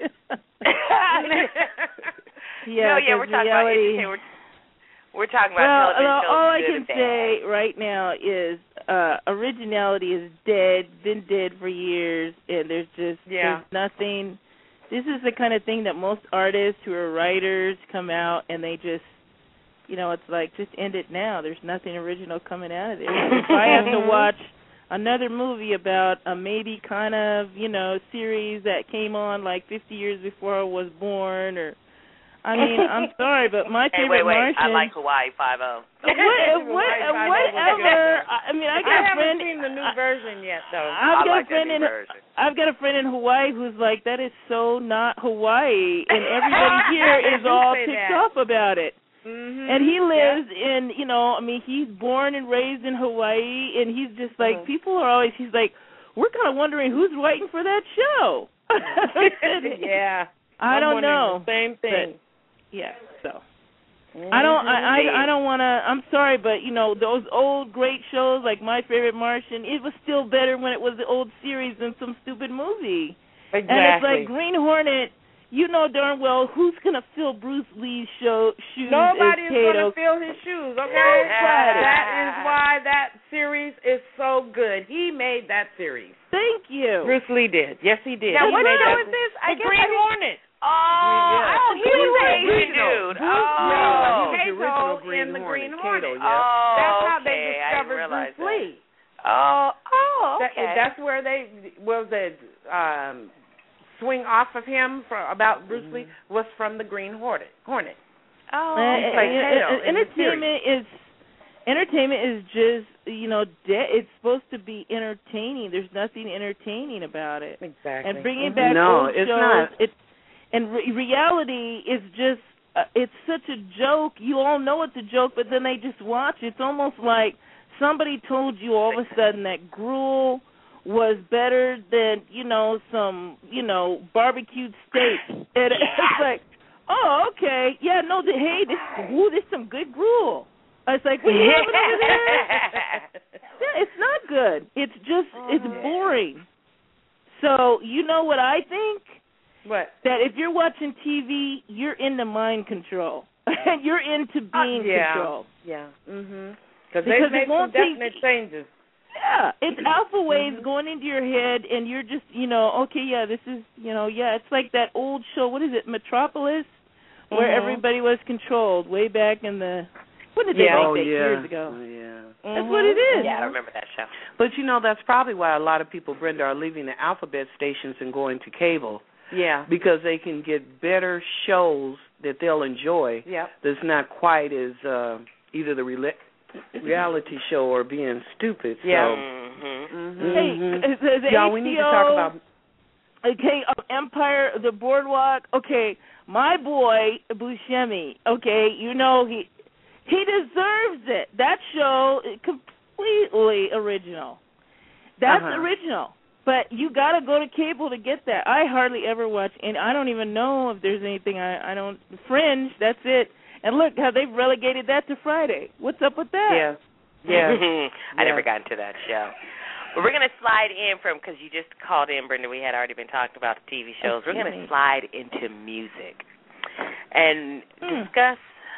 We're talking about we're talking about television shows. All I can say right now is originality is dead, been dead for years, and there's nothing. This is the kind of thing that most artists who are writers come out and they just, it's like, just end it now. There's nothing original coming out of it. If I have to watch another movie about a maybe kind of, series that came on like 50 years before I was born, or I'm sorry, but my favorite Martian. I like Hawaii 5-0. Whatever. I haven't seen the new version yet, though. I've got a friend in Hawaii who's like, that is so not Hawaii, and everybody here is all ticked off about it. Mm-hmm. And he lives in, he's born and raised in Hawaii, and he's just like, people are always, he's like, we're kind of wondering who's writing for that show. Yeah. I don't know. The same thing. So I don't want to. I'm sorry, but those old great shows like My Favorite Martian, it was still better when it was the old series than some stupid movie. Exactly. And it's like Green Hornet. You know darn well who's gonna fill Bruce Lee's shoes. Nobody's gonna fill his shoes. Okay, that is why that series is so good. He made that series. Thank you. Bruce Lee did. Yes, he did. Now, what show is this? The Green Hornet. Oh, he was the Asian dude. Kato in the Green Hornet. That's how they discovered Bruce Lee. Okay. That's where swing off of him about Bruce Lee was from the Green Hornet. Entertainment is just, it's supposed to be entertaining. There's nothing entertaining about it. Exactly. And bringing back old shows. Not. Reality is just, it's such a joke. You all know it's a joke, but then they just watch. It's almost like somebody told you all of a sudden that gruel was better than, some, barbecued steak. And it's like, oh, okay. Yeah, no, there's some good gruel. It's like, what are you having over there? Yeah, it's not good. It's just, it's boring. So, you know what I think? What? That if you're watching TV, you're into mind control. And you're into being controlled. Yeah. Mm-hmm. Because they've made some definite changes. Yeah, it's alpha waves going into your head, and you're just, this is, it's like that old show, what is it, Metropolis, where everybody was controlled way back in the, when did they make that years ago? Oh, yeah. That's what it is. Yeah, I remember that show. But, that's probably why a lot of people, Brenda, are leaving the alphabet stations and going to cable. Yeah. Because they can get better shows that they'll enjoy. Yep. That's not quite as either the reality show or being stupid. Yeah. Hey, y'all, we need to talk about. Okay, Empire, the Boardwalk. Okay, my boy Buscemi. Okay, he deserves it. That show completely original. That's original. But you got to go to cable to get that. I hardly ever watch, and I don't even know if there's anything I don't. Fringe, that's it. And look how they've relegated that to Friday. What's up with that? Yes. Yeah. I never got into that show. But we're going to slide in because you just called in, Brenda. We had already been talking about the TV shows. We're going to slide into music and discuss,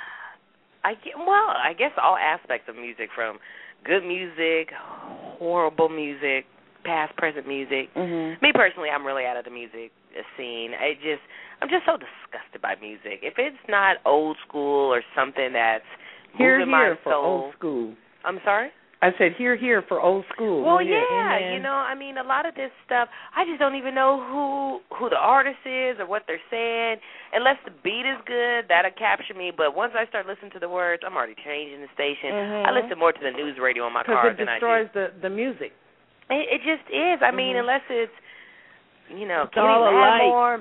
I guess all aspects of music, from good music, horrible music, past, present music. Me personally, I'm really out of the music scene. I'm just so disgusted by music. If it's not old school or something that's moving my soul. For old school. I'm sorry? I said here for old school. Well, yeah, you know, I mean, a lot of this stuff, I just don't even know who the artist is or what they're saying. Unless the beat is good, that'll capture me. But once I start listening to the words, I'm already changing the station. I listen more to the news radio on my car than I do. Because it destroys the music. It just is. I mean, unless it's, you know, Kenny Lattimore,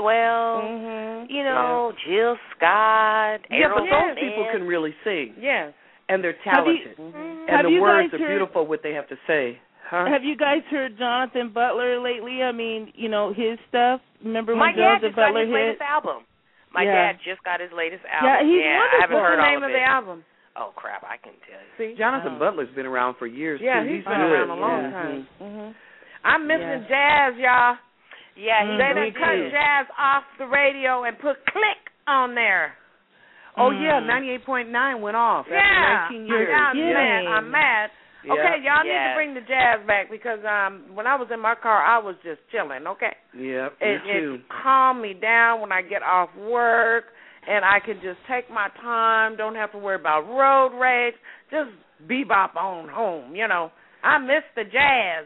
Maxwell, you know, Jill Scott, but those people can really sing. Yes. And they're talented. And the words are beautiful, what they have to say. Huh? Have you guys heard Jonathan Butler lately? I mean, you know, his stuff. Remember when Jonathan Butler hit? Latest album. My dad just got his latest album. Yeah, he's wonderful. I haven't heard What's the all name of of the album? Oh, crap, I can tell you. See? Jonathan Butler's been around for years, too. He's been around a long time. I'm missing jazz, y'all. Yeah, they done cut jazz off the radio and put click on there. Oh, 98.9 went off after 19 years. I'm mad. Yeah. Okay, y'all need to bring the jazz back because when I was in my car, I was just chilling, okay? Yeah, It calmed me down when I get off work, and I can just take my time, don't have to worry about road rage, just bebop on home, you know. I miss the jazz.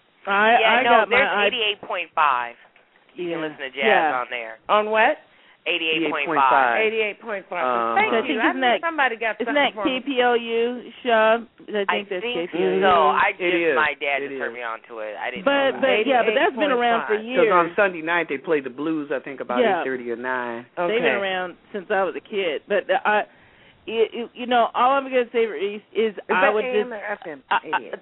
There's 88.5. You can listen to jazz on there. On what? 88.5. 88.5. Thank you. Somebody got something. Isn't that KPLU, Shaw? I think that's KPLU. So my dad just turned me on to it. I didn't know that. But that's been around for years. Because on Sunday night they play the blues, I think about 8:30 or 9. Okay. They've been around since I was a kid. But you know, all I'm going to say is I would just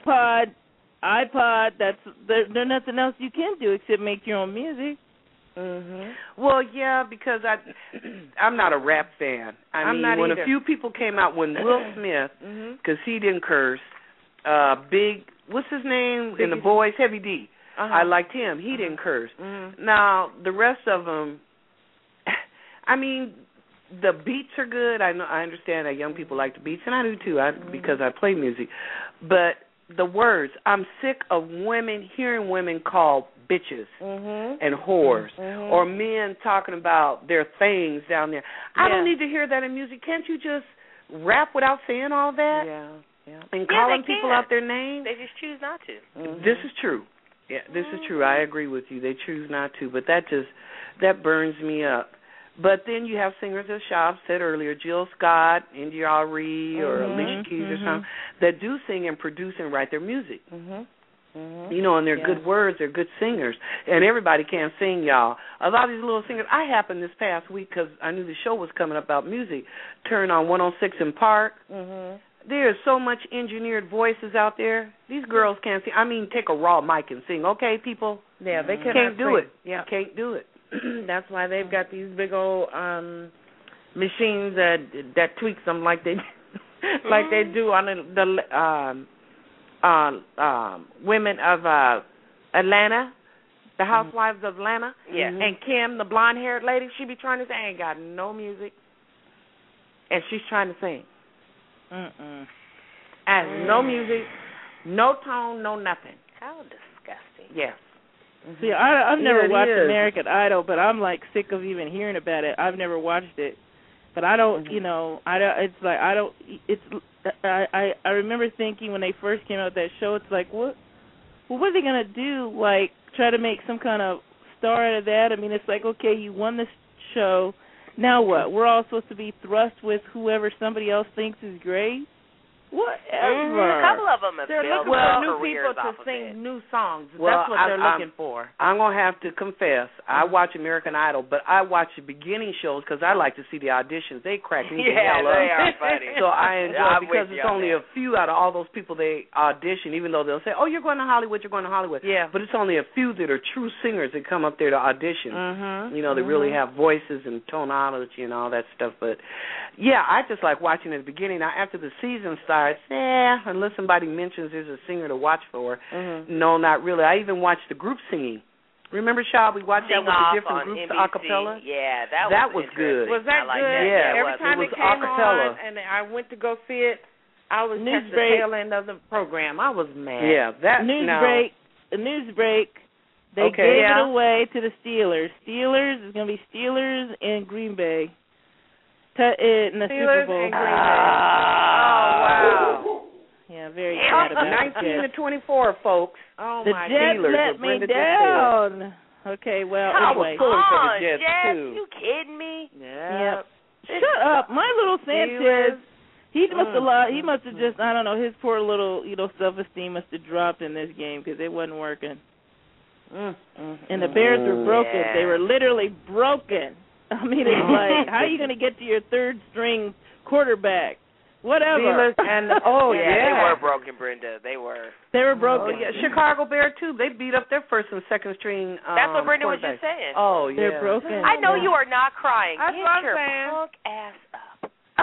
iPod. There's nothing else you can do except make your own music. Well, yeah, because I'm not a rap fan. I mean, when a few people came out, when Will Smith, because he didn't curse, what's his name in the Boys, Heavy D. I liked him. He didn't curse. Now the rest of them, I mean, the beats are good. I understand that young people like the beats, and I do too, because I play music. But the words, I'm sick of hearing women called bitches and whores, or men talking about their things down there. I don't need to hear that in music. Can't you just rap without saying all that? Yeah. And calling people out their names? They just choose not to. This is true. Yeah, this is true. I agree with you. They choose not to, but that burns me up. But then you have singers, as Shab said earlier, Jill Scott, India Ari, or Alicia Keys or something, that do sing and produce and write their music. You know, and they're good words, they're good singers. And everybody can't sing, y'all. A lot of these little singers, I happened this past week, because I knew the show was coming up about music, turned on 106 in Park. There's so much engineered voices out there. These girls can't sing. I mean, take a raw mic and sing, okay, people? Yeah, they can't do it. Yeah. Can't do it. That's why they've got these big old machines that tweaks them like they do on the women of Atlanta, the housewives of Atlanta. Yeah. And Kim, the blonde-haired lady, she be trying to sing. Ain't got no music, and she's trying to sing. And no music, no tone, no nothing. How disgusting. Yes. See, I've never watched American Idol, but I'm like sick of even hearing about it. I've never watched it, but I don't. You know, I don't. It's like I don't. It's. I remember thinking when they first came out with that show, it's like what? Well, what are they gonna do? Like try to make some kind of star out of that? I mean, it's like okay, you won this show. Now what? We're all supposed to be thrust with whoever somebody else thinks is great. Whatever. A couple of them have They're built looking for new careers people to off of sing it. new songs. Well, That's what they're looking for. I'm going to have to confess, I watch American Idol, but I watch the beginning shows because I like to see the auditions. They crack me the hell up. they are funny. So I enjoy I'm it because with you it's on only that. a few out of all those people they audition, even though they'll say, oh, you're going to Hollywood, you're going to Hollywood. Yeah. But it's only a few that are true singers that come up there to audition. Mm-hmm. You know, they really have voices and tonality and all that stuff. But, yeah, I just like watching at the beginning. Now, after the season starts, unless somebody mentions there's a singer to watch for, no, not really. I even watched the group singing. Remember, Shaw, we watched that with the different groups a cappella? Yeah, that was good. Was that like good? That. Yeah, Every time it was it came acapella. on and I went to go see it, I was News at break. the tail end of the program. I was mad. Yeah, that News now, break. The news break. They Okay. gave Yeah. it away to the Steelers. Steelers is going to be Steelers and Green Bay in the Steelers Super Bowl. and Green Bay. Oh, wow. Yeah, very sad about it. 19-24, folks. Oh, The my Jets Steelers, let what me Brenda just down. Okay, well, I was anyway. pulling for the Jets, Jets, too. You kidding me? Yeah. Yep. Shut up. My little Sanchez, he must have just, I don't know, his poor little, self-esteem must have dropped in this game because it wasn't working. And the Bears were broken. Yeah. They were literally broken. I mean, it's like, how are you going to get to your third-string quarterback? Whatever. Steelers and They were broken, Brenda. They were. They were broken. Oh, yeah, Chicago Bear, too. They beat up their first and second string That's what Brenda was just quarterbacks. saying. Oh, yeah. They're broken. I know you are not crying. That's Get what I'm your saying. punk ass up.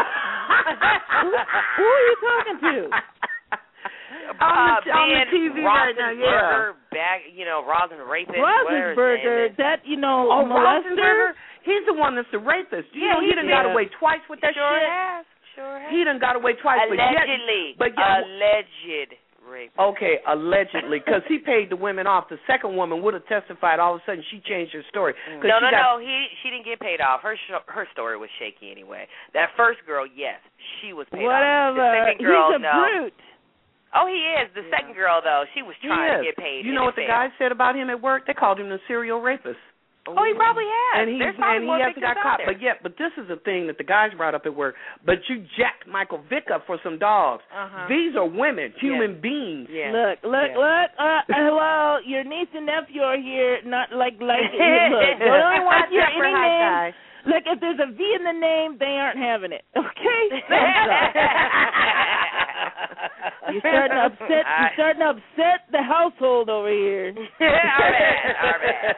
Who are you talking to? On the TV right now, yeah. Rosenberger, Roethlisberger, that, Oh, molester? Roethlisberger? He's the one that's the rapist. You know, he done got away twice with that Sure shit. has. Sure has. He done got away twice. Allegedly. Alleged rape. Okay, allegedly, because he paid the women off. The second woman would have testified. All of a sudden, she changed her story. No. She didn't get paid off. Her story was shaky anyway. That first girl, yes, she was paid off. The second girl, He's a brute. Oh, he is. The second girl, though, she was trying to get paid. You know what the guy said about him at work? They called him the serial rapist. Oh, he probably has. And he more hasn't got pictures caught. out there. But this is the thing that the guys brought up at work. But you jacked Michael Vick up for some dogs. These are women, human beings. Yeah. Look. Well, your niece and nephew are here. Not like look. The only one here, any name. Look, if there's a V in the name, they aren't having it. Okay. You're starting to upset the household over here. All right.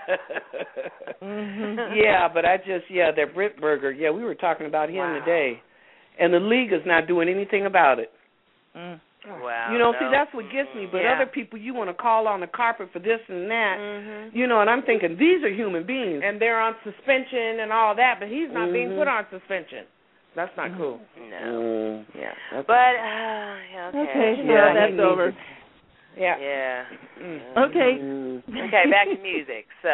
Yeah, but that Brittberger, we were talking about him today. And the league is not doing anything about it. Wow. See, that's what gets me. But other people, you want to call on the carpet for this and that. And I'm thinking, these are human beings. And they're on suspension and all that, but he's not being put on suspension. That's not cool. No. Yeah. But, okay. That's over. Yeah. Yeah. Okay. Okay, back to music. So,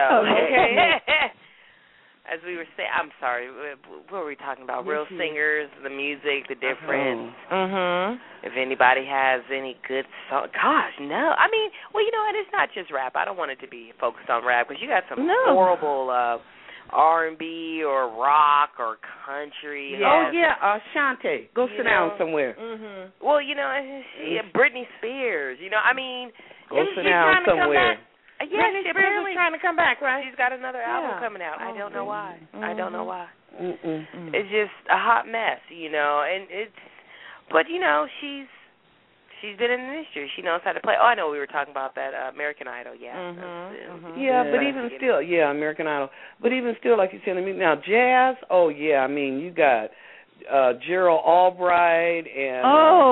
as we were saying, I'm sorry, what were we talking about? Real singers, the music, the difference. If anybody has any good song. Gosh, no. I mean, and it's not just rap. I don't want it to be focused on rap because you got some horrible R&B or rock or country. Shantae. Go sit down somewhere. Well, Britney Spears. I mean, go sit down somewhere. Britney Spears is trying to come back, right? She's got another album coming out. I don't know why. I don't know why. It's just a hot mess, and but she's been in the industry. She knows how to play. Oh, I know we were talking about that American Idol. But even still, American Idol. But even still, like you said, now jazz. Oh yeah, I mean you got Gerald Albright and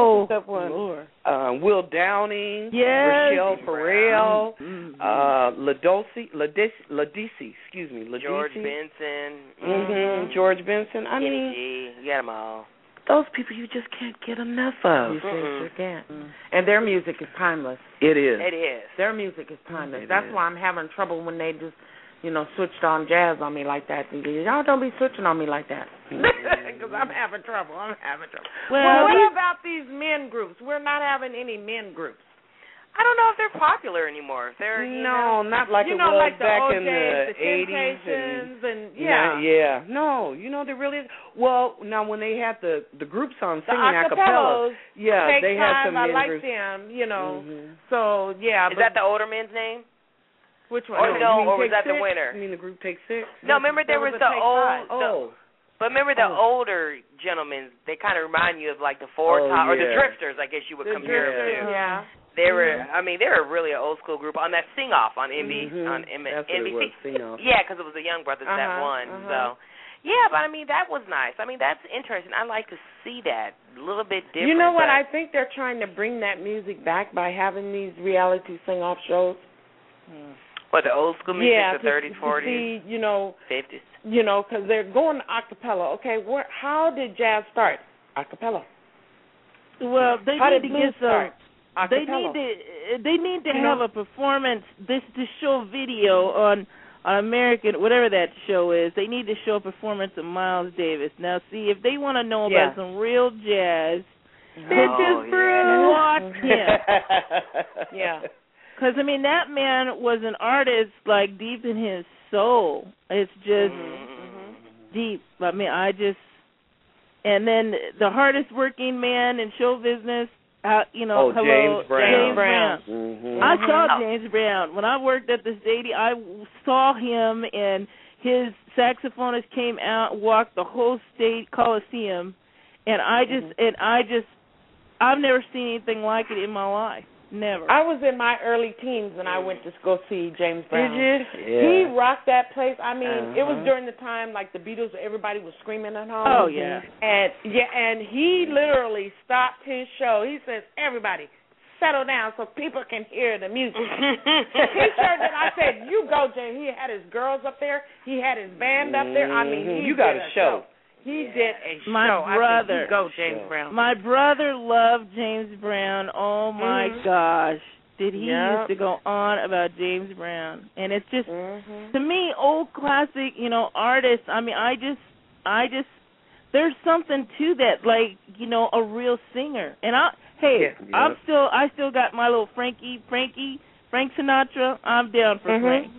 Will Downing, Rochelle Farrell, Ladisi, George Benson, George Benson. I mean, you got them all. Those people you just can't get enough of. You sure can't. And their music is timeless. It is. It is. Their music is timeless. That's why I'm having trouble when they just, switched on jazz on me like that. Y'all don't be switching on me like that. Because I'm having trouble. Well, what about these men groups? We're not having any men groups. I don't know if they're popular anymore. If they're not like it was like back the in OJs, the 80s and yeah. No, there really is. Well, now when they had the group song singing a cappella, they had some I members. like them, Mm-hmm. So yeah. Is that the older men's name? Which one? Or was that the winner? You mean the group Take Six? No, remember there was the old. But remember the older gentlemen, they kind of remind you of like the Four Top or the Drifters, I guess you would compare them to. Yeah. They were, they were really an old school group on that Sing Off on NBC. That's what it was, Sing Off. Yeah, because it was the Young Brothers that won. So, yeah, but that was nice. That's interesting. I like to see that a little bit different. You know what? I think they're trying to bring that music back by having these reality Sing Off shows. What, the old school music, the 30s, 40s, see, 50s? Because they're going a cappella. Okay, how did jazz start? A cappella. Well, they how need did to get some. They need to have a performance. To show video on American, whatever that show is. They need to show a performance of Miles Davis. Now, see, if they want to know about some real jazz, watch him. Yeah. Because, that man was an artist, like, deep in his soul. It's just deep. And then the hardest working man in show business, James Brown. Mm-hmm. I saw James Brown. When I worked at the stadium, I saw him, and his saxophonist came out, walked the whole state Coliseum, and I've never seen anything like it in my life. Never. I was in my early teens when I went to go see James Brown. Did you? Yeah. He rocked that place. It was during the time like the Beatles, everybody was screaming at home. Oh yeah. And he literally stopped his show. He says, "Everybody, settle down so people can hear the music." He sure did. I said, "You go, James." He had his girls up there. He had his band up there. You got a show. He did a show. My brother. Go, James Brown. My brother loved James Brown. Oh, my gosh. Did he used to go on about James Brown. And it's just, to me, old classic, artists, I just, there's something to that, like, a real singer. And I still got my little Frank Sinatra. I'm down for Frank.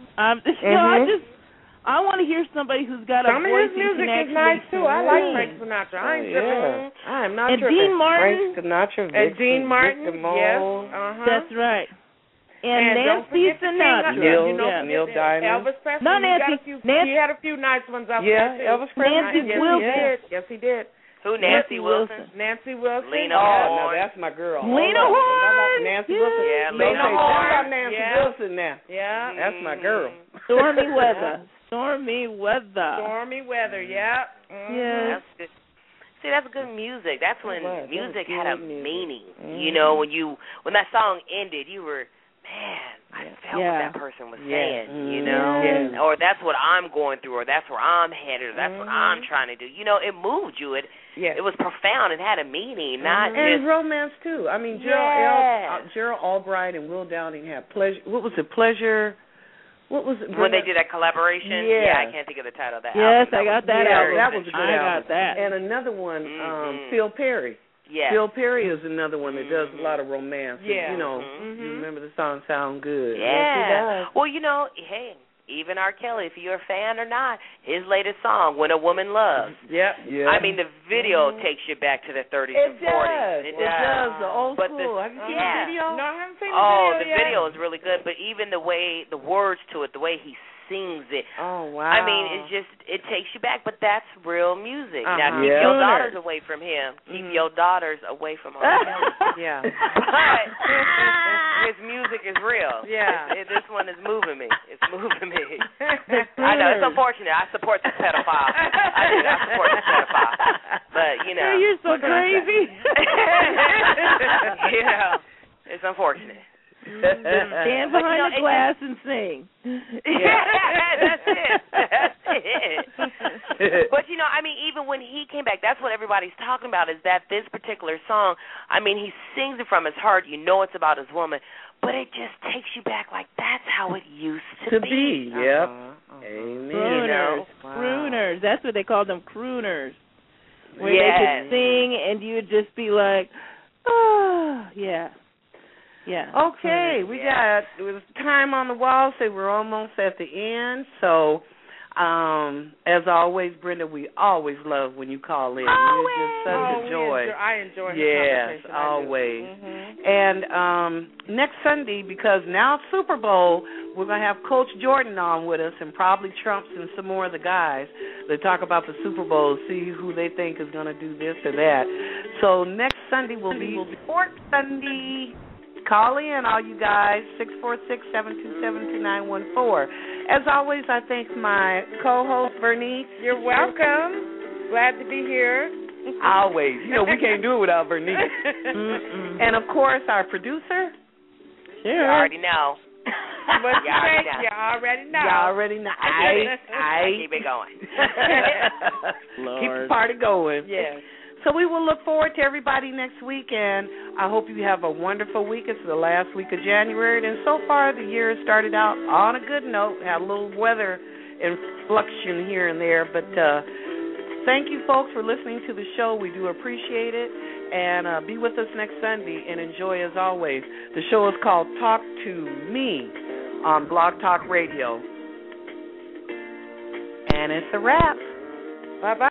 I want to hear somebody who's got a voice Some of his music is nice too. I like Frank Sinatra. I ain't tripping. I am not tripping. Dean Martin. Frank Sinatra. Dean Martin. Yes. That's right. And Nancy Sinatra. Neil Diamond. Elvis Presley. Not Nancy. He had a few nice ones out there. Yeah, Elvis Presley. Nancy Wilson. Yes, he did. Who, Nancy Wilson? Nancy Wilson. Lena Horne. Horne. That's my girl. Lena Horne. Nancy Wilson. Yeah, Lena Horne. Nancy Wilson now. Yeah. That's my girl. Stormy weather. Stormy weather, yeah. Yes. That's good. See, that's good music. That's when music had a meaning. When that song ended, you were, I felt what that person was saying, or that's what I'm going through, or that's where I'm headed, or that's what I'm trying to do. It moved you. It was profound. It had a meaning, not and just romance too. Gerald Albright and Will Downing had Pleasure. What was it? Pleasure. What was it? When they did that collaboration? Yeah. I can't think of the title of that album. Yes, I got that album. That was a good album. I got that. And another one, Phil Perry. Yes. Phil Perry is another one that does a lot of romance. Yeah. You remember the song Sound Good. Yeah. Yes, he does. Well, hey, even R. Kelly, if you're a fan or not, his latest song, When a Woman Loves. Yep. Yeah. The video takes you back to the 30s and 40s. It does. The old school. Have you seen the video? No, I haven't seen the video the video is really good, but even the words to it, the way he sings it. Oh, wow. It takes you back, but that's real music. Now, keep your daughters away from him. Keep your daughters away from R. Kelly. Yeah. But his music is real. Yeah. This one is moving me. It's moving me. I know, it's unfortunate. I support the pedophile. I support the pedophile. But, You're so crazy. It's unfortunate. Stand behind the glass and sing. That's it. But even when he came back, that's what everybody's talking about, is that this particular song, he sings it from his heart. It's about his woman, but it just takes you back like that's how it used to be. Yep. Amen. Crooners. Wow. Crooners. That's what they called them, crooners. Where they could sing and you would just be like, oh, yeah. Yeah. Okay, we got it was time on the wall, so we're almost at the end. So, as always, Brenda, we always love when you call in. Always. You're just such a joy. I enjoy the yes, conversation. always. Mm-hmm. And next Sunday, because now it's Super Bowl, we're going to have Coach Jordan on with us, and probably Trumps and some more of the guys that talk about the Super Bowl, see who they think is going to do this or that. So next Sunday will be Sports Sunday. Call in, all you guys, 646-727-2914. As always, I thank my co-host, Bernice. You're welcome. Glad to be here. Always. You know, we can't do it without Bernice. And, of course, our producer. You already know. What you say? You already know. You already know. I keep it going. Keep the party going. Yes. So we will look forward to everybody next week, and I hope you have a wonderful week. It's the last week of January, and so far the year has started out on a good note. Had a little weather inflection here and there, but thank you, folks, for listening to the show. We do appreciate it, and be with us next Sunday, and enjoy as always. The show is called Talk to Me on Blog Talk Radio, and it's a wrap. Bye-bye.